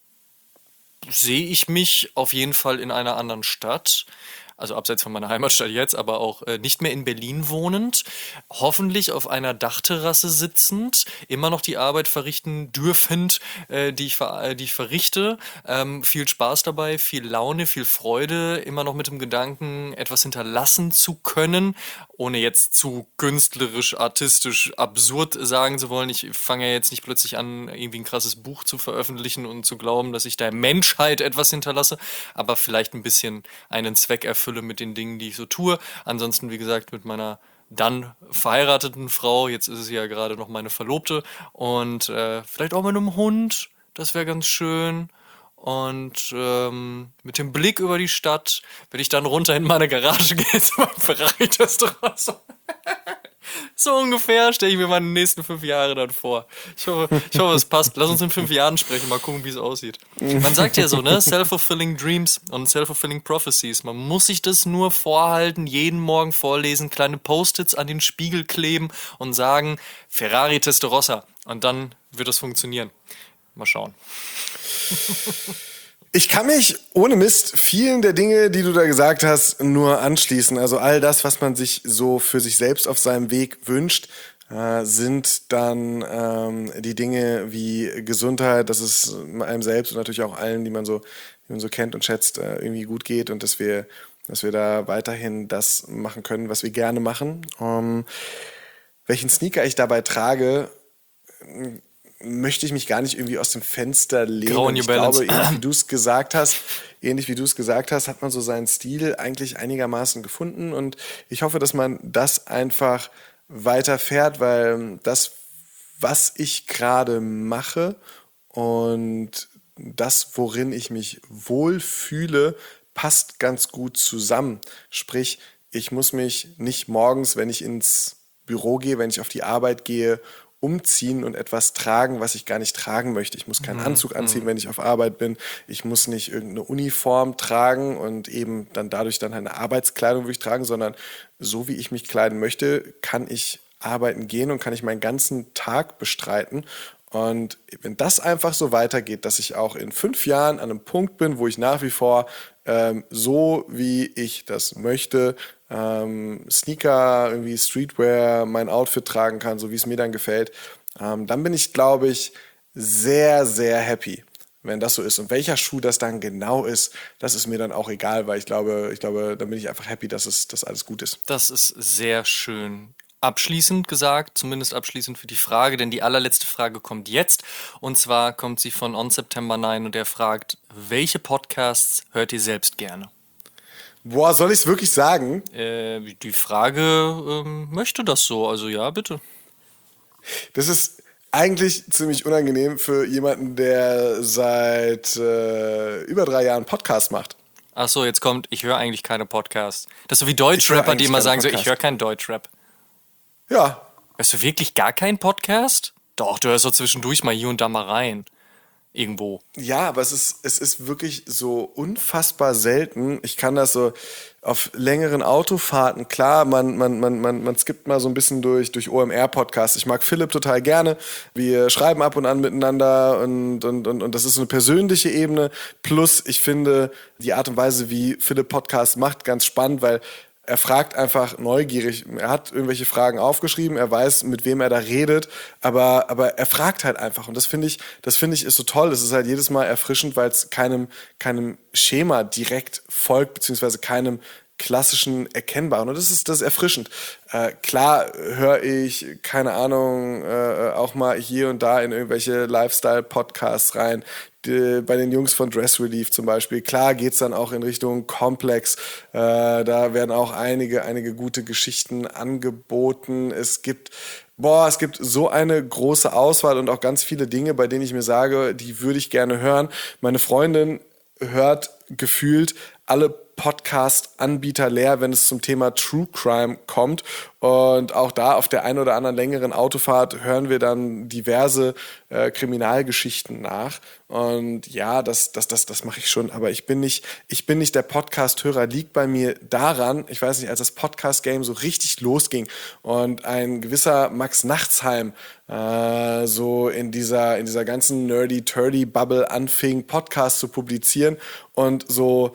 sehe ich mich auf jeden Fall in einer anderen Stadt. Also abseits von meiner Heimatstadt jetzt, aber auch nicht mehr in Berlin wohnend, hoffentlich auf einer Dachterrasse sitzend, immer noch die Arbeit verrichten dürfend, die ich verrichte. Viel Spaß dabei, viel Laune, viel Freude, immer noch mit dem Gedanken, etwas hinterlassen zu können, ohne jetzt zu künstlerisch, artistisch, absurd sagen zu wollen. Ich fange ja jetzt nicht plötzlich an, irgendwie ein krasses Buch zu veröffentlichen und zu glauben, dass ich der Menschheit etwas hinterlasse, aber vielleicht ein bisschen einen Zweck erfülle mit den Dingen, die ich so tue. Ansonsten, wie gesagt, mit meiner dann verheirateten Frau, jetzt ist es ja gerade noch meine Verlobte und vielleicht auch mit einem Hund, das wäre ganz schön. Und mit dem Blick über die Stadt, wenn ich dann runter in meine Garage gehe, zu meinem Ferrari-Testarossa. So ungefähr stelle ich mir meine nächsten 5 Jahre dann vor. Ich hoffe, es passt. Lass uns in 5 Jahren sprechen, mal gucken, wie es aussieht. Man sagt ja so, ne? Self-fulfilling Dreams und self-fulfilling Prophecies. Man muss sich das nur vorhalten, jeden Morgen vorlesen, kleine Post-its an den Spiegel kleben und sagen, Ferrari Testarossa. Und dann wird das funktionieren. Mal schauen. Ich kann mich ohne Mist vielen der Dinge, die du da gesagt hast, nur anschließen. Also all das, was man sich so für sich selbst auf seinem Weg wünscht, sind dann die Dinge wie Gesundheit, dass es einem selbst und natürlich auch allen, die man so kennt und schätzt, irgendwie gut geht und dass wir da weiterhin das machen können, was wir gerne machen. Welchen Sneaker ich dabei trage, möchte ich mich gar nicht irgendwie aus dem Fenster lehnen. Grau Ich glaube, ähnlich wie du es gesagt hast, hat man so seinen Stil eigentlich einigermaßen gefunden und ich hoffe, dass man das einfach weiterfährt, weil das, was ich gerade mache und das, worin ich mich wohlfühle, passt ganz gut zusammen. Sprich, ich muss mich nicht morgens, wenn ich ins Büro gehe, wenn ich auf die Arbeit gehe, umziehen und etwas tragen, was ich gar nicht tragen möchte. Ich muss keinen Anzug anziehen, wenn ich auf Arbeit bin. Ich muss nicht irgendeine Uniform tragen und eben dann dadurch dann eine Arbeitskleidung würde ich tragen, sondern so wie ich mich kleiden möchte, kann ich arbeiten gehen und kann ich meinen ganzen Tag bestreiten. Und wenn das einfach so weitergeht, dass ich auch in 5 Jahren an einem Punkt bin, wo ich nach wie vor so wie ich das möchte, Sneaker, irgendwie Streetwear, mein Outfit tragen kann, so wie es mir dann gefällt, dann bin ich, glaube ich, sehr, sehr happy, wenn das so ist. Und welcher Schuh das dann genau ist, das ist mir dann auch egal, weil ich glaube, dann bin ich einfach happy, dass alles gut ist. Das ist sehr schön. Abschließend gesagt, zumindest abschließend für die Frage, denn die allerletzte Frage kommt jetzt. Und zwar kommt sie von On September 9 und er fragt, welche Podcasts hört ihr selbst gerne? Boah, soll ich es wirklich sagen? Die Frage möchte das so, also ja, bitte. Das ist eigentlich ziemlich unangenehm für jemanden, der seit über 3 Jahren Podcast macht. Ach so, jetzt kommt, ich höre eigentlich keine Podcasts. Das ist so wie Deutschrapper, die immer sagen so, ich höre keinen Deutschrap. Ja. Hörst du wirklich gar keinen Podcast? Doch, du hörst so zwischendurch mal hier und da mal rein. Irgendwo. Ja, aber es ist wirklich so unfassbar selten. Ich kann das so auf längeren Autofahrten, klar, man skippt mal so ein bisschen durch OMR-Podcasts. Ich mag Philipp total gerne. Wir schreiben ab und an miteinander und das ist so eine persönliche Ebene. Plus, ich finde die Art und Weise, wie Philipp Podcast macht, ganz spannend, weil Er fragt einfach neugierig. Er hat irgendwelche Fragen aufgeschrieben, er weiß, mit wem er da redet, aber er fragt halt einfach. Und das finde ich ist so toll. Es ist halt jedes Mal erfrischend, weil es keinem Schema direkt folgt, beziehungsweise keinem klassischen erkennbaren. Und das ist erfrischend. Klar höre ich, keine Ahnung, auch mal hier und da in irgendwelche Lifestyle-Podcasts rein, bei den Jungs von Dress Relief zum Beispiel. Klar geht's dann auch in Richtung Complex. Da werden auch einige gute Geschichten angeboten. Es gibt so eine große Auswahl und auch ganz viele Dinge, bei denen ich mir sage, die würde ich gerne hören. Meine Freundin hört gefühlt alle Podcast-Anbieter leer, wenn es zum Thema True Crime kommt. Und auch da auf der einen oder anderen längeren Autofahrt hören wir dann diverse Kriminalgeschichten nach. Und ja, das mache ich schon. Aber ich bin nicht der Podcast-Hörer. Liegt bei mir daran, ich weiß nicht, als das Podcast-Game so richtig losging und ein gewisser Max Nachtsheim so in dieser ganzen Nerdy-Turdy-Bubble anfing, Podcasts zu publizieren und so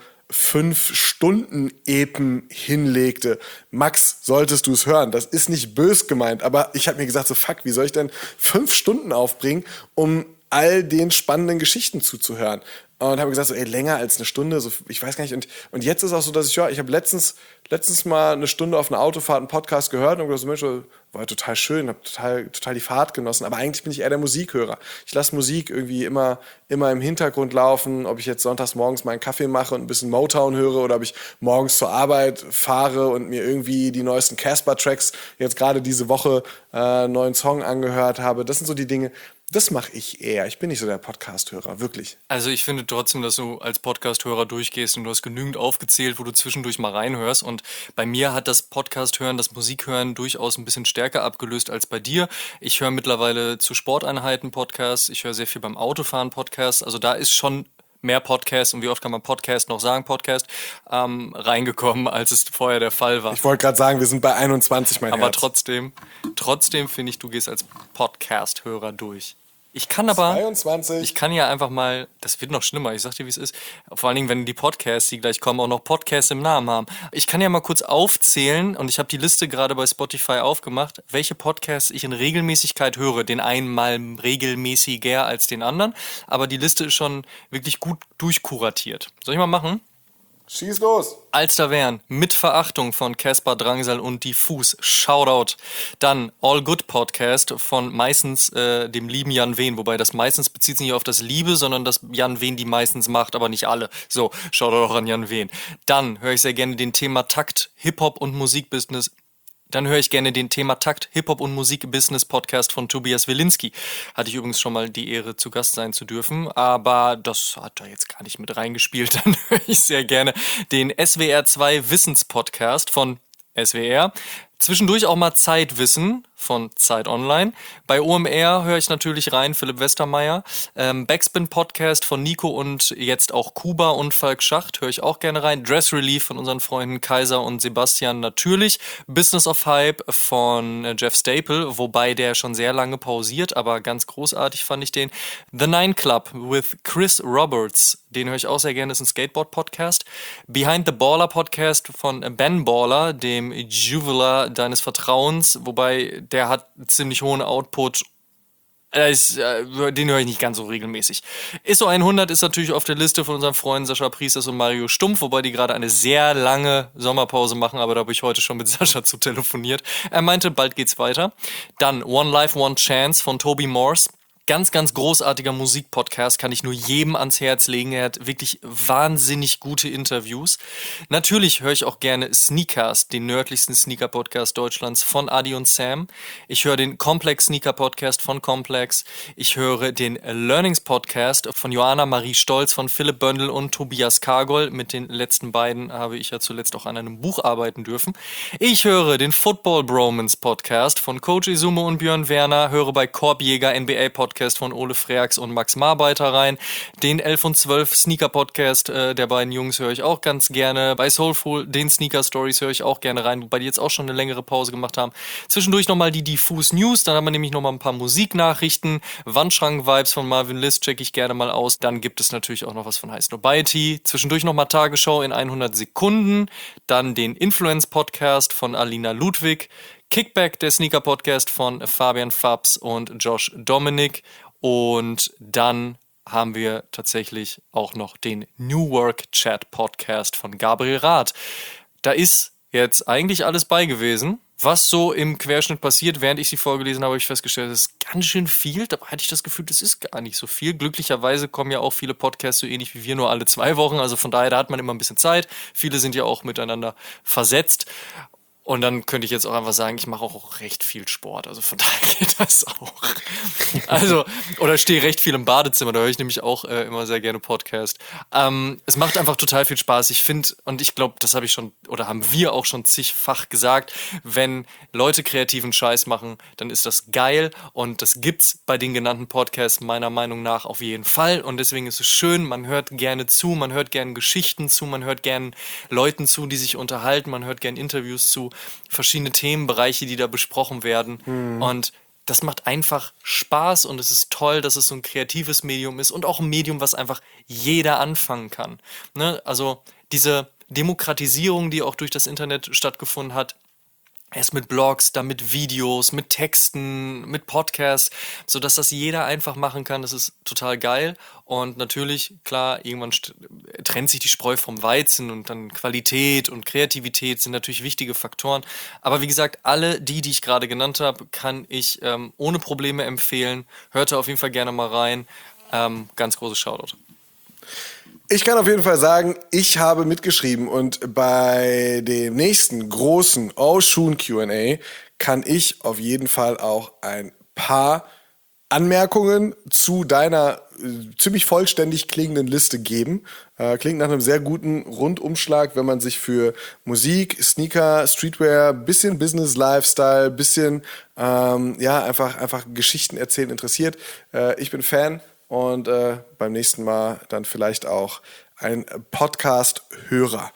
5-Stunden-Epen hinlegte. Max, solltest du es hören? Das ist nicht bös gemeint, aber ich habe mir gesagt, so fuck, wie soll ich denn 5 Stunden aufbringen, um all den spannenden Geschichten zuzuhören? Und habe gesagt, so, länger als eine Stunde, so, ich weiß gar nicht. Und jetzt ist auch so, dass ich habe letztens mal eine Stunde auf einer Autofahrt einen Podcast gehört und gedacht, so, Mensch, war total schön, habe total die Fahrt genossen. Aber eigentlich bin ich eher der Musikhörer. Ich lasse Musik irgendwie immer im Hintergrund laufen, ob ich jetzt sonntags morgens meinen Kaffee mache und ein bisschen Motown höre oder ob ich morgens zur Arbeit fahre und mir irgendwie die neuesten Casper-Tracks jetzt gerade diese Woche neuen Song angehört habe. Das sind so die Dinge, das mache ich eher. Ich bin nicht so der Podcast-Hörer, wirklich. Also ich finde trotzdem, dass du als Podcast-Hörer durchgehst und du hast genügend aufgezählt, wo du zwischendurch mal reinhörst. Und bei mir hat das Podcast-Hören, das Musikhören durchaus ein bisschen stärker abgelöst als bei dir. Ich höre mittlerweile zu Sporteinheiten Podcasts, ich höre sehr viel beim Autofahren Podcasts. Also da ist schon mehr Podcast, und wie oft kann man Podcast noch sagen, Podcast, reingekommen, als es vorher der Fall war. Ich wollte gerade sagen, wir sind bei 21, mein Aber Herz. trotzdem finde ich, du gehst als Podcast-Hörer durch. Ich kann aber, 22. ich kann ja einfach mal, das wird noch schlimmer, ich sag dir, wie es ist, vor allen Dingen, wenn die Podcasts, die gleich kommen, auch noch Podcasts im Namen haben. Ich kann ja mal kurz aufzählen, und ich habe die Liste gerade bei Spotify aufgemacht, welche Podcasts ich in Regelmäßigkeit höre. Den einen mal regelmäßiger als den anderen, aber die Liste ist schon wirklich gut durchkuratiert. Soll ich mal machen? Schieß los. Alsterwern, mit Verachtung von Caspar Drangsal und Diffus, Shoutout. Dann All Good Podcast von meistens dem lieben Jan Wehn, wobei das meistens bezieht sich nicht auf das Liebe, sondern das Jan Wehn die meistens macht, aber nicht alle. So, Shoutout auch an Jan Wehn. Dann höre ich sehr gerne den Thema Takt, Hip-Hop und Musikbusiness. Dann höre ich gerne den Thema Takt, Hip-Hop und Musik-Business-Podcast von Tobias Wilinski. Hatte ich übrigens schon mal die Ehre, zu Gast sein zu dürfen, aber das hat da jetzt gar nicht mit reingespielt. Dann höre ich sehr gerne den SWR 2 Wissens-Podcast von SWR. Zwischendurch auch mal Zeitwissen von Zeit Online. Bei OMR höre ich natürlich rein, Philipp Westermeier. Backspin-Podcast von Nico und jetzt auch Kuba und Falk Schacht höre ich auch gerne rein. Dress Relief von unseren Freunden Kaiser und Sebastian natürlich. Business of Hype von Jeff Staple, wobei der schon sehr lange pausiert, aber ganz großartig fand ich den. The Nine Club with Chris Roberts, den höre ich auch sehr gerne, ist ein Skateboard-Podcast. Behind the Baller Podcast von Ben Baller, dem Juveler deines Vertrauens, wobei der hat ziemlich hohen Output. Den höre ich nicht ganz so regelmäßig. ISO 100 ist natürlich auf der Liste von unseren Freunden Sascha Priesters und Mario Stumpf, wobei die gerade eine sehr lange Sommerpause machen, aber da habe ich heute schon mit Sascha zu telefoniert. Er meinte, bald geht's weiter. Dann One Life, One Chance von Toby Morse. Ganz, ganz großartiger Musikpodcast, kann ich nur jedem ans Herz legen. Er hat wirklich wahnsinnig gute Interviews. Natürlich höre ich auch gerne Sneakcast, den nördlichsten Sneaker-Podcast Deutschlands von Adi und Sam. Ich höre den Complex Sneaker-Podcast von Complex. Ich höre den Learnings-Podcast von Joanna Marie Stolz, von Philipp Böndel und Tobias Kargol. Mit den letzten beiden habe ich ja zuletzt auch an einem Buch arbeiten dürfen. Ich höre den Football Bromance-Podcast von Coach Izumo und Björn Werner. Höre bei Korbjäger NBA-Podcast Podcast von Ole Freaks und Max Marbeiter rein. Den 11 und 12 Sneaker Podcast der beiden Jungs höre ich auch ganz gerne. Bei Soulful, den Sneaker Stories höre ich auch gerne rein, wobei die jetzt auch schon eine längere Pause gemacht haben. Zwischendurch nochmal die Diffus News, dann haben wir nämlich nochmal ein paar Musiknachrichten. Wandschrank-Vibes von Marvin List checke ich gerne mal aus. Dann gibt es natürlich auch noch was von High Snobiety. Zwischendurch nochmal Tagesschau in 100 Sekunden. Dann den Influence-Podcast von Alina Ludwig. Kickback, der Sneaker-Podcast von Fabian Fabs und Josh Dominic. Und dann haben wir tatsächlich auch noch den New Work Chat Podcast von Gabriel Rath. Da ist jetzt eigentlich alles bei gewesen. Was so im Querschnitt passiert, während ich sie vorgelesen habe, habe ich festgestellt, das ist ganz schön viel. Dabei hatte ich das Gefühl, das ist gar nicht so viel. Glücklicherweise kommen ja auch viele Podcasts so ähnlich wie wir nur alle 2 Wochen. Also von daher, da hat man immer ein bisschen Zeit. Viele sind ja auch miteinander versetzt. Und dann könnte ich jetzt auch einfach sagen, ich mache auch recht viel Sport. Also von daher geht das auch. Also, oder stehe recht viel im Badezimmer. Da höre ich nämlich auch immer sehr gerne Podcast. Es macht einfach total viel Spaß. Ich finde, und ich glaube, das habe ich schon, oder haben wir auch schon zigfach gesagt, wenn Leute kreativen Scheiß machen, dann ist das geil. Und das gibt's bei den genannten Podcasts meiner Meinung nach auf jeden Fall. Und deswegen ist es schön, man hört gerne zu, man hört gerne Geschichten zu, man hört gerne Leuten zu, die sich unterhalten, man hört gerne Interviews zu. Verschiedene Themenbereiche, die da besprochen werden. Und das macht einfach Spaß und es ist toll, dass es so ein kreatives Medium ist und auch ein Medium, was einfach jeder anfangen kann. Ne? Also diese Demokratisierung, die auch durch das Internet stattgefunden hat, erst mit Blogs, dann mit Videos, mit Texten, mit Podcasts, sodass das jeder einfach machen kann. Das ist total geil. Und natürlich, klar, irgendwann trennt sich die Spreu vom Weizen und dann Qualität und Kreativität sind natürlich wichtige Faktoren. Aber wie gesagt, alle die ich gerade genannt habe, kann ich ohne Probleme empfehlen. Hört da auf jeden Fall gerne mal rein. Ganz großes Shoutout. Ich kann auf jeden Fall sagen, ich habe mitgeschrieben und bei dem nächsten großen Oshun Q&A kann ich auf jeden Fall auch ein paar Anmerkungen zu deiner ziemlich vollständig klingenden Liste geben. Klingt nach einem sehr guten Rundumschlag, wenn man sich für Musik, Sneaker, Streetwear, bisschen Business, Lifestyle, bisschen einfach Geschichten erzählen interessiert. Ich bin Fan. Und beim nächsten Mal dann vielleicht auch ein Podcast-Hörer.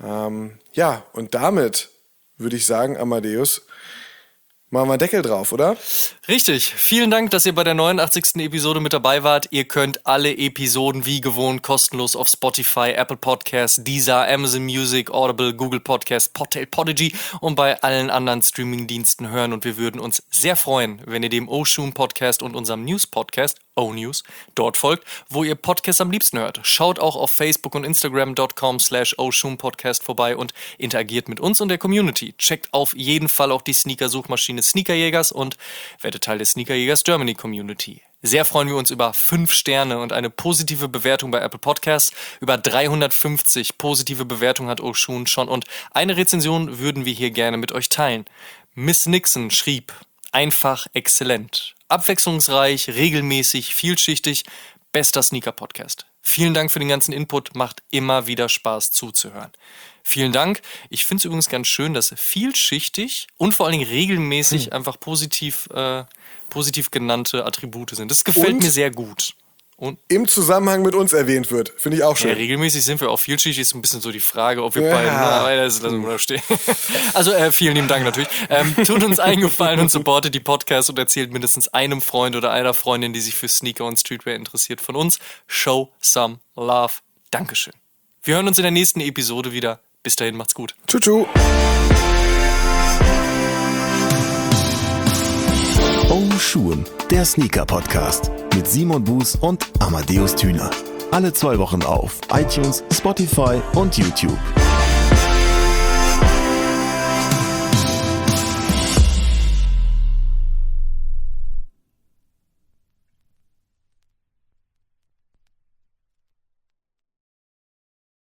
Und damit würde ich sagen, Amadeus, machen wir einen Deckel drauf, oder? Richtig. Vielen Dank, dass ihr bei der 89. Episode mit dabei wart. Ihr könnt alle Episoden wie gewohnt kostenlos auf Spotify, Apple Podcasts, Deezer, Amazon Music, Audible, Google Podcasts, Podtail, Podigy und bei allen anderen Streaming-Diensten hören. Und wir würden uns sehr freuen, wenn ihr dem Oshun Podcast und unserem News-Podcast O-News dort folgt, wo ihr Podcasts am liebsten hört. Schaut auch auf Facebook und Instagram.com/Oshun Podcast vorbei und interagiert mit uns und der Community. Checkt auf jeden Fall auch die Sneaker-Suchmaschine Sneakerjägers und werdet Teil der Sneakerjägers Germany Community. Sehr freuen wir uns über 5 Sterne und eine positive Bewertung bei Apple Podcasts. Über 350 positive Bewertungen hat Oshun schon und eine Rezension würden wir hier gerne mit euch teilen. Miss Nixon schrieb: einfach exzellent. Abwechslungsreich, regelmäßig, vielschichtig, bester Sneaker-Podcast. Vielen Dank für den ganzen Input, macht immer wieder Spaß zuzuhören. Vielen Dank. Ich finde es übrigens ganz schön, dass vielschichtig und vor allen Dingen regelmäßig einfach positiv genannte Attribute sind. Das gefällt mir sehr gut. Und im Zusammenhang mit uns erwähnt wird. Finde ich auch schön. Ja, regelmäßig sind wir auch vielschichtig. Ist ein bisschen so die Frage, ob wir beide... das lassen wir da stehen. Also vielen lieben Dank natürlich. Tut uns einen Gefallen und supportet die Podcasts und erzählt mindestens einem Freund oder einer Freundin, die sich für Sneaker und Streetwear interessiert, von uns. Show some love. Dankeschön. Wir hören uns in der nächsten Episode wieder. Bis dahin, macht's gut. Tschu. Oshun, der Sneaker-Podcast mit Simon Buß und Amadeus Thüner. Alle 2 Wochen auf iTunes, Spotify und YouTube.